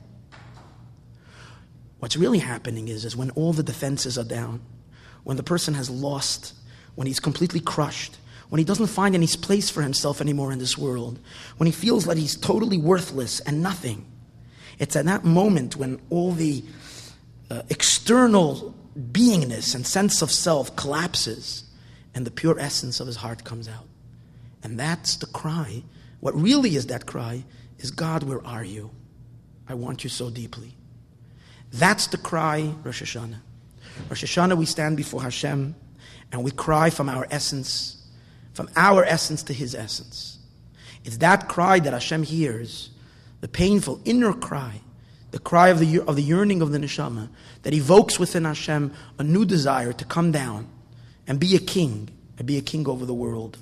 What's really happening is, is when all the defenses are down, when the person has lost, when he's completely crushed, when he doesn't find any place for himself anymore in this world, when he feels that he's totally worthless and nothing, it's at that moment when all the uh, external beingness and sense of self collapses and the pure essence of his heart comes out. And that's the cry. What really is that cry is, God, where are you? I want you so deeply. That's the cry, Rosh Hashanah. Rosh Hashanah, we stand before Hashem and we cry from our essence, from our essence to His essence. It's that cry that Hashem hears, the painful inner cry, the cry of the of the yearning of the neshama, that evokes within Hashem a new desire to come down and be a king, and be a king over the world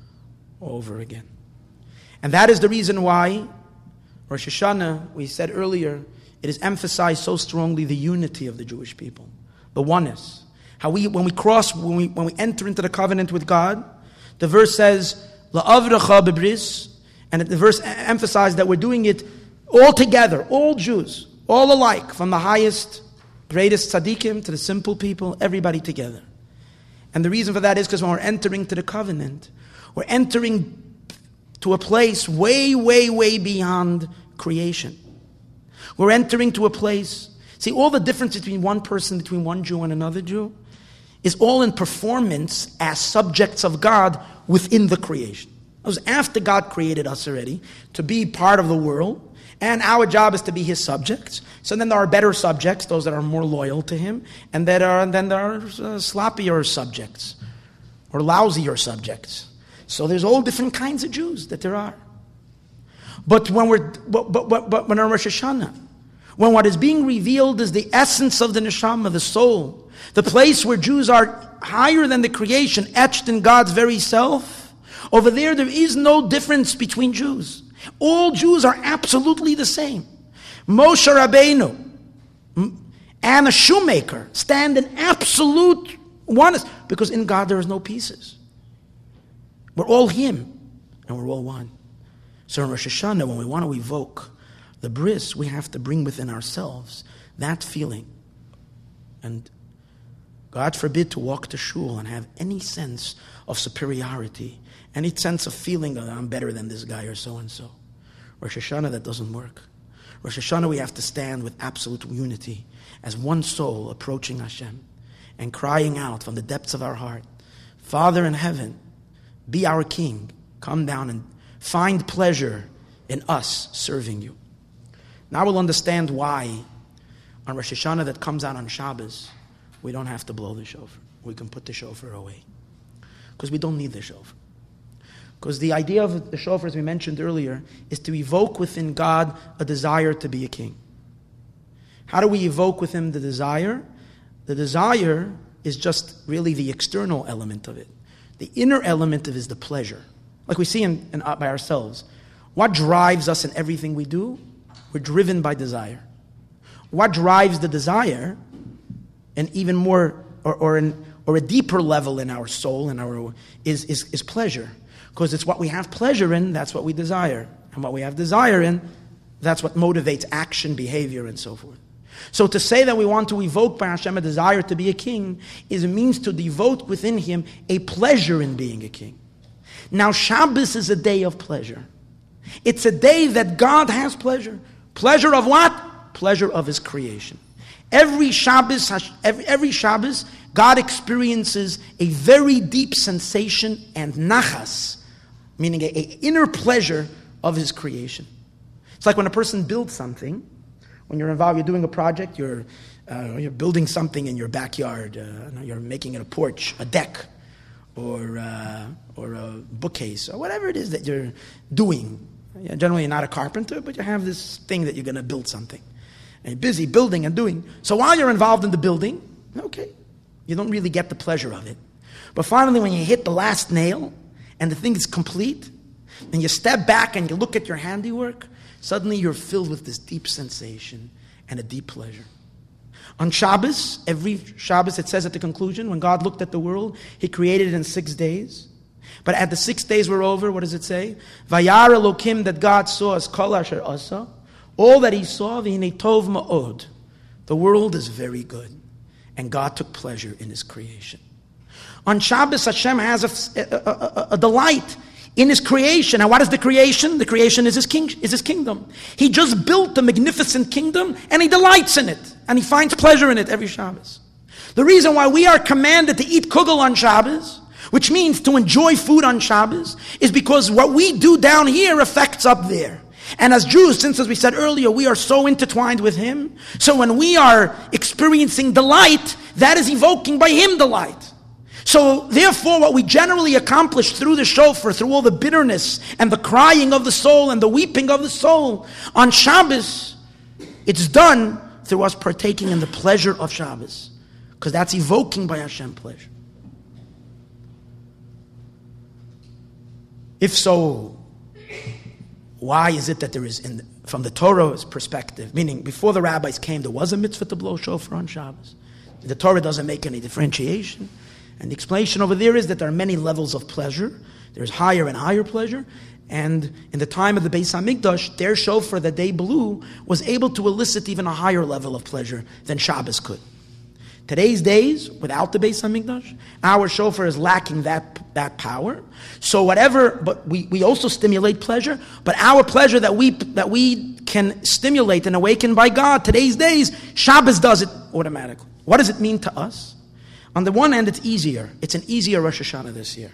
over again. And that is the reason why Rosh Hashanah, we said earlier, it is emphasized so strongly the unity of the Jewish people, the oneness. How we, when we cross, when we when we enter into the covenant with God, the verse says, "La'avracha bebris," and the verse emphasizes that we're doing it all together, all Jews, all alike, from the highest, greatest tzaddikim to the simple people, everybody together. And the reason for that is because when we're entering to the covenant, we're entering to a place way, way, way beyond creation. We're entering to a place, see, all the difference between one person, between one Jew and another Jew, is all in performance as subjects of God within the creation. It was after God created us already to be part of the world, and our job is to be His subjects. So then there are better subjects, those that are more loyal to Him, and that are, and then there are uh, sloppier subjects, or lousier subjects. So there's all different kinds of Jews that there are. But when we're, but, but, but, but when on Rosh Hashanah, when what is being revealed is the essence of the neshama, the soul, the place where Jews are higher than the creation, etched in God's very self, over there, there is no difference between Jews. All Jews are absolutely the same. Moshe Rabbeinu and a shoemaker stand in absolute oneness, because in God there is no pieces. We're all Him, and we're all one. So in Rosh Hashanah, when we want to evoke the bris, we have to bring within ourselves that feeling. And God forbid to walk to shul and have any sense of superiority, any sense of feeling that I'm better than this guy or so-and-so. Rosh Hashanah, that doesn't work. Rosh Hashanah, we have to stand with absolute unity as one soul approaching Hashem and crying out from the depths of our heart, Father in heaven, be our King. Come down and find pleasure in us serving you. Now we'll understand why on Rosh Hashanah that comes out on Shabbos, we don't have to blow the shofar. We can put the shofar away. Because we don't need the shofar. Because the idea of the shofar, as we mentioned earlier, is to evoke within God a desire to be a king. How do we evoke within the desire? The desire is just really the external element of it. The inner element of it is the pleasure. Like we see in, in, by ourselves. What drives us in everything we do? We're driven by desire. What drives the desire, and even more, or, or, in, or a deeper level in our soul, in our is, is, is pleasure. Because it's what we have pleasure in, that's what we desire. And what we have desire in, that's what motivates action, behavior, and so forth. So to say that we want to evoke by Hashem a desire to be a king is a means to devote within Him a pleasure in being a king. Now Shabbos is a day of pleasure. It's a day that God has pleasure. Pleasure of what? Pleasure of His creation. Every Shabbos, every, every Shabbos, God experiences a very deep sensation and nachas, meaning an inner pleasure of His creation. It's like when a person builds something. When you're involved, you're doing a project, you're uh, you're building something in your backyard. Uh, you're making it a porch, a deck, or uh, or a bookcase, or whatever it is that you're doing. Generally, you're not a carpenter, but you have this thing that you're going to build something. And you're busy building and doing. So while you're involved in the building, okay, you don't really get the pleasure of it. But finally, when you hit the last nail, and the thing is complete, and you step back and you look at your handiwork, suddenly you're filled with this deep sensation and a deep pleasure. On Shabbos, every Shabbos it says at the conclusion, when God looked at the world, He created it in six days. But at the six days were over, what does it say? Vayar Elokim, that God saw as kol asher asa, all that he saw, v'hinei tov ma'od. The world is very good. And God took pleasure in his creation. On Shabbos, Hashem has a, a, a, a delight in his creation. And what is the creation? The creation is his king, is his kingdom. He just built a magnificent kingdom and he delights in it. And he finds pleasure in it every Shabbos. The reason why we are commanded to eat kugel on Shabbos, which means to enjoy food on Shabbos, is because what we do down here affects up there. And as Jews, since as we said earlier, we are so intertwined with him, so when we are experiencing delight, that is evoking by him delight. So therefore, what we generally accomplish through the shofar, through all the bitterness and the crying of the soul and the weeping of the soul, on Shabbos, it's done through us partaking in the pleasure of Shabbos. Because that's evoking by Hashem pleasure. If so, why is it that there is, in, from the Torah's perspective, meaning before the rabbis came, there was a mitzvah to blow shofar on Shabbos? The Torah doesn't make any differentiation. And the explanation over there is that there are many levels of pleasure. There's higher and higher pleasure. And in the time of the Beis HaMikdash, their shofar that they blew was able to elicit even a higher level of pleasure than Shabbos could. Today's days, without the Beis HaMikdash, our shofar is lacking that, that power. So whatever, but we, we also stimulate pleasure, but our pleasure that we that we can stimulate and awaken by God, today's days, Shabbos does it automatically. What does it mean to us? On the one hand, it's easier. It's an easier Rosh Hashanah this year.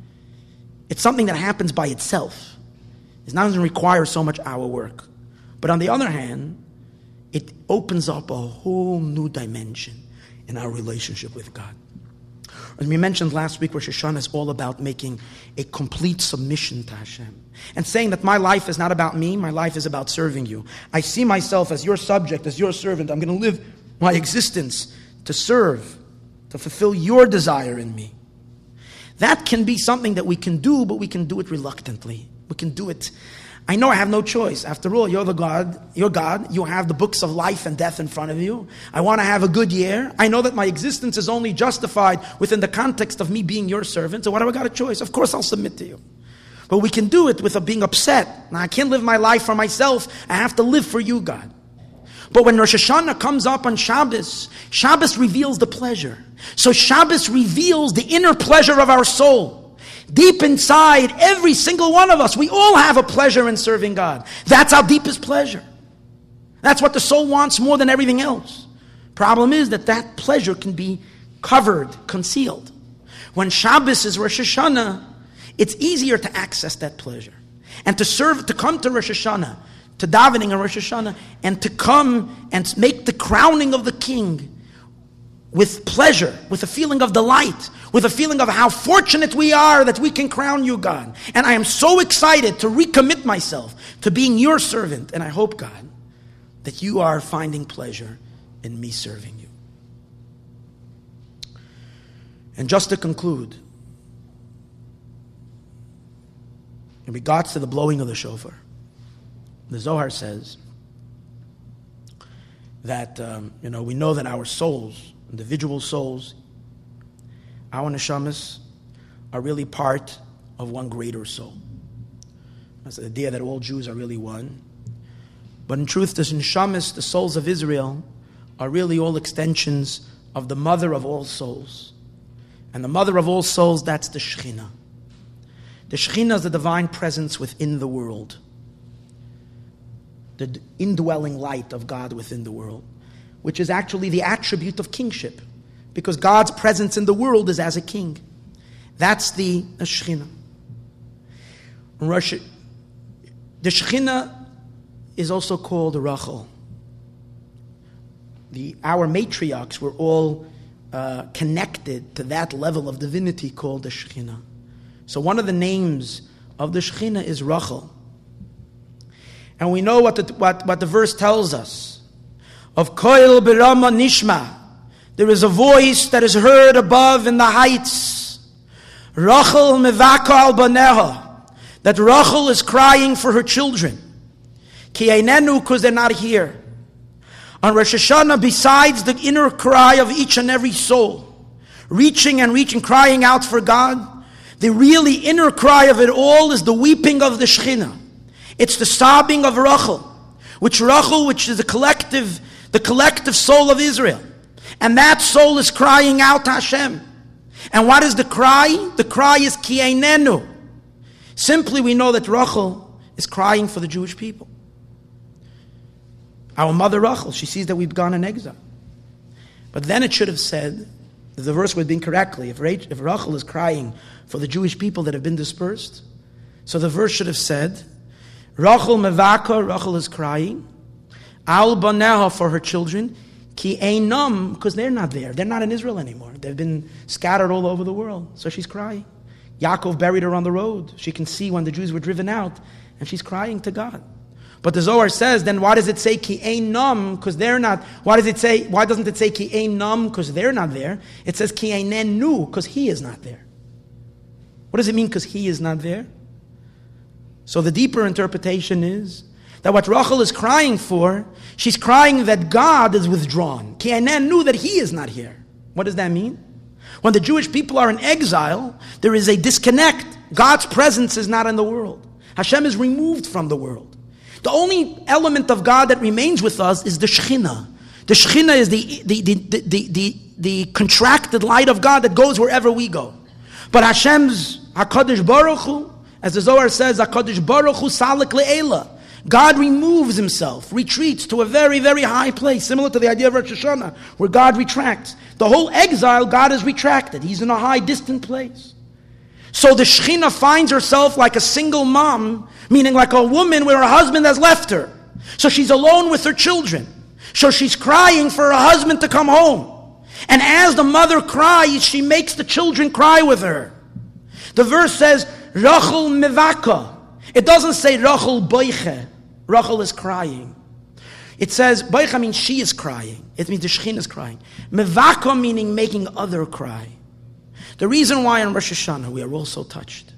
It's something that happens by itself. It doesn't require so much our work. But on the other hand, it opens up a whole new dimension in our relationship with God. As we mentioned last week, Rosh Hashanah is all about making a complete submission to Hashem. And saying that my life is not about me, my life is about serving you. I see myself as your subject, as your servant. I'm going to live my existence to serve, to fulfill your desire in me. That can be something that we can do, but we can do it reluctantly. We can do it. I know I have no choice. After all, you're the God. You're God. You have the books of life and death in front of you. I want to have a good year. I know that my existence is only justified within the context of me being your servant. So what do I got a choice? Of course I'll submit to you. But we can do it without being upset. Now, I can't live my life for myself. I have to live for you, God. But when Rosh Hashanah comes up on Shabbos, Shabbos reveals the pleasure. So Shabbos reveals the inner pleasure of our soul. Deep inside, every single one of us, we all have a pleasure in serving God. That's our deepest pleasure. That's what the soul wants more than everything else. Problem is that that pleasure can be covered, concealed. When Shabbos is Rosh Hashanah, it's easier to access that pleasure. And to serve, to come to Rosh Hashanah, to davening on Rosh Hashanah, and to come and make the crowning of the king with pleasure, with a feeling of delight, with a feeling of how fortunate we are that we can crown you, God. And I am so excited to recommit myself to being your servant. And I hope, God, that you are finding pleasure in me serving you. And just to conclude, in regards to the blowing of the shofar, the Zohar says that, um, you know, we know that our souls, individual souls, our neshamas, are really part of one greater soul. That's the idea that all Jews are really one. But in truth, the neshamas, the souls of Israel, are really all extensions of the mother of all souls. And the mother of all souls, that's the Shekhinah. The Shekhinah is the divine presence within the world. The indwelling light of God within the world, which is actually the attribute of kingship, because God's presence in the world is as a king. That's the Shekhinah. The Shekhinah is also called Rachel. The, our matriarchs were all uh, connected to that level of divinity called the Shekhinah. So one of the names of the Shekhinah is Rachel. And we know what the, what, what the verse tells us. Of Koil Birama Nishma. There is a voice that is heard above in the heights. Rachel Mevaka al Baneha. That Rachel is crying for her children. Ki einenu, because they're not here. On Rosh Hashanah, besides the inner cry of each and every soul, reaching and reaching, crying out for God, The really inner cry of it all is the weeping of the Shekhinah. It's the sobbing of Rachel, which Rachel, which is the collective, the collective soul of Israel. And that soul is crying out to Hashem. And what is the cry? The cry is Ki Einenu. Simply we know that Rachel is crying for the Jewish people. Our mother Rachel, she sees that we've gone in exile. But then it should have said, the verse would have been correctly, if Rachel is crying for the Jewish people that have been dispersed, so the verse should have said, Rachel mevaka, Rachel is crying, al baneha, for her children, ki einam, because they're not there, they're not in Israel anymore, they've been scattered all over the world, so she's crying. Yaakov buried her on the road, she can see when the Jews were driven out, and she's crying to God. But the Zohar says, then why does it say ki einam? Because they're not. Why does it say? Why doesn't it say ki einam? Because they're not there. It says ki einenu, because he is not there. What does it mean? Because he is not there. So the deeper interpretation is that what Rachel is crying for, she's crying that God is withdrawn. Ki einenu, that he is not here. What does that mean? When the Jewish people are in exile, there is a disconnect. God's presence is not in the world. Hashem is removed from the world. The only element of God that remains with us is the Shekhinah. The Shekhinah is the, the, the, the, the, the contracted light of God that goes wherever we go. But Hashem's HaKadosh Baruch Hu, as the Zohar says, HaKadosh Baruch Hu Salik Le'ela. God removes himself, retreats to a very, very high place, similar to the idea of Rosh Hashanah, where God retracts. The whole exile, God is retracted. He's in a high, distant place. So the Shekhinah finds herself like a single mom, meaning like a woman where her husband has left her. So she's alone with her children. So she's crying for her husband to come home. And as the mother cries, she makes the children cry with her. The verse says, Rachel mevaka. It doesn't say Rachel boiche. Rachel is crying. It says, boiche means she is crying. It means the Shekhinah is crying. Mevaka meaning making other cry. The reason why on Rosh Hashanah we are all so touched,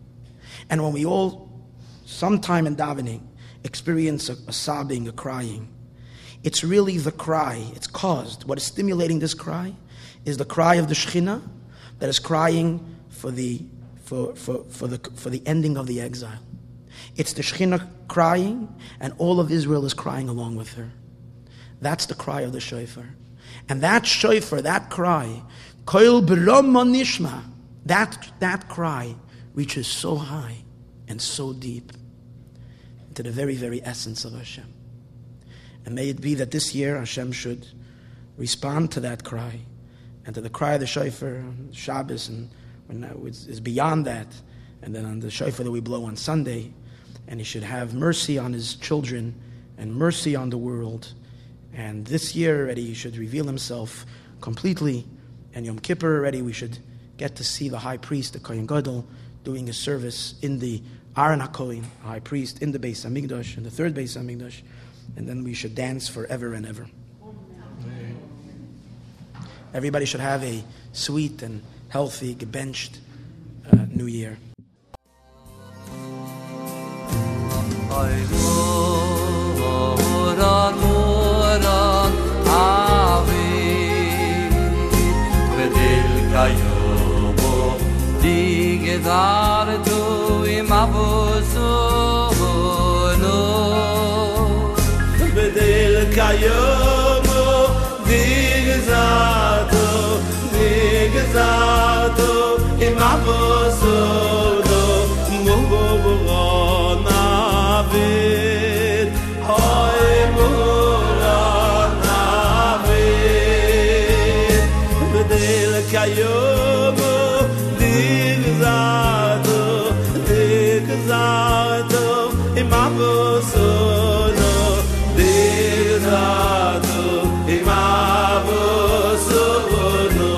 and when we all, sometime in davening, experience a, a sobbing, a crying, it's really the cry, it's caused, what is stimulating this cry is the cry of the Shekhinah that is crying for the, for, for, for the, for the ending of the exile. It's the Shekhinah crying, and all of Israel is crying along with her. That's the cry of the shofar. And that shofar, that cry, Koil b'rama nishma, that, that cry reaches so high and so deep into the very, very essence of Hashem. And may it be that this year Hashem should respond to that cry and to the cry of the shofar on Shabbos, and when is beyond that, and then on the shofar that we blow on Sunday, and He should have mercy on His children and mercy on the world. And this year already He should reveal Himself completely. And Yom Kippur already, we should get to see the high priest, the Kohen Gadol, doing his service in the Aaron HaKohen, high priest, in the Beis HaMikdash, in the third Beis HaMikdash, and then we should dance forever and ever. Amen. Everybody should have a sweet and healthy, gebenched uh, New Year. Kayobo di gezar tu imavuso no bedel kayobo di gezar tu di gezar tu imavuso no mugo na vet hoy mura na vet bedel kayobo digzado digzado imavuso no digzado imavuso no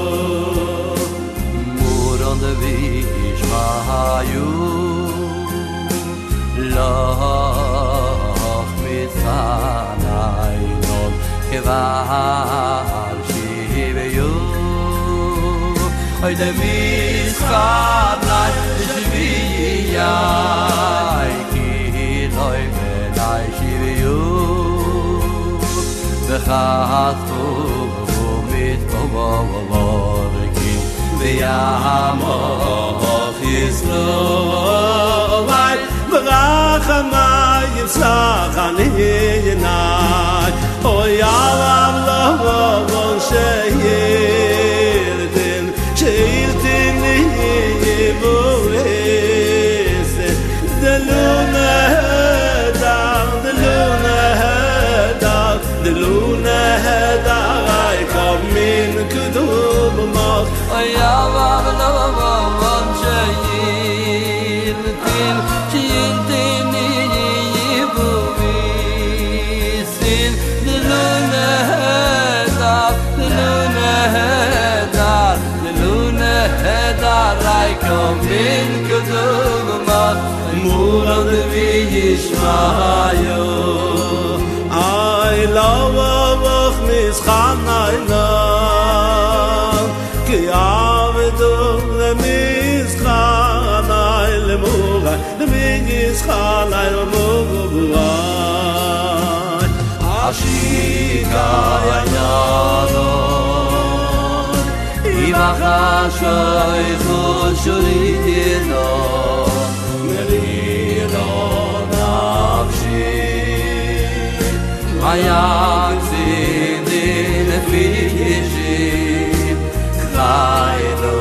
muron de vishmayu lach mit sanaynon kevar shiveyu Oy de miskat nay shviya ki loy venay shviyu bekhat mit bovorki ויעמוך ישראל ברחמי יפסח אני ינאי אוי עליו לא שירתן שירתן לי יבורסת דלונה הדר דלונה הדר דלונה הדר I come in כדור במות אוי עליו לא שירתן שירתן לי יבורסת דלונה הדר דלונה הדר דלונה הדר I come in כדור במות מורן וישמעו I love of mischanai lan ki avdu le mischanai le mura le mischanai le mura ashika yano imachashoy khushurino merino nafshi Ayakzin in Fishim Chaylu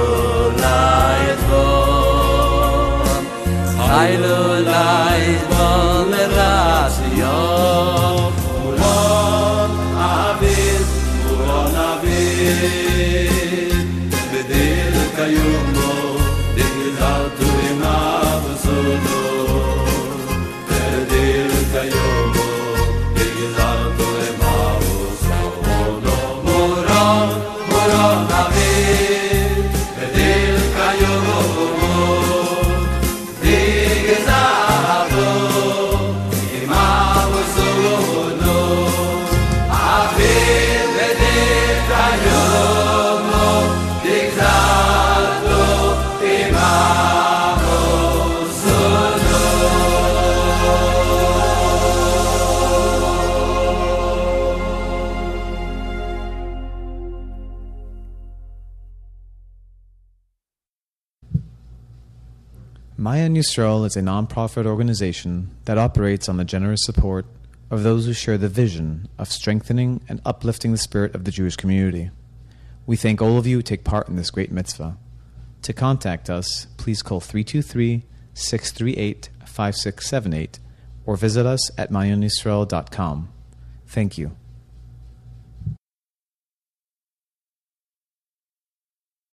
Laidvon Chaylu Laidvon Lerasiyom Muron Avid Muron Avid Bedil Kayumo Digizaltu Imav Sudo Bedil Kayumo Mayan Yisrael is a non-profit organization that operates on the generous support of those who share the vision of strengthening and uplifting the spirit of the Jewish community. We thank all of you who take part in this great mitzvah. To contact us, please call three two three, six three eight, five six seven eight or visit us at mayan yisrael dot com. Thank you.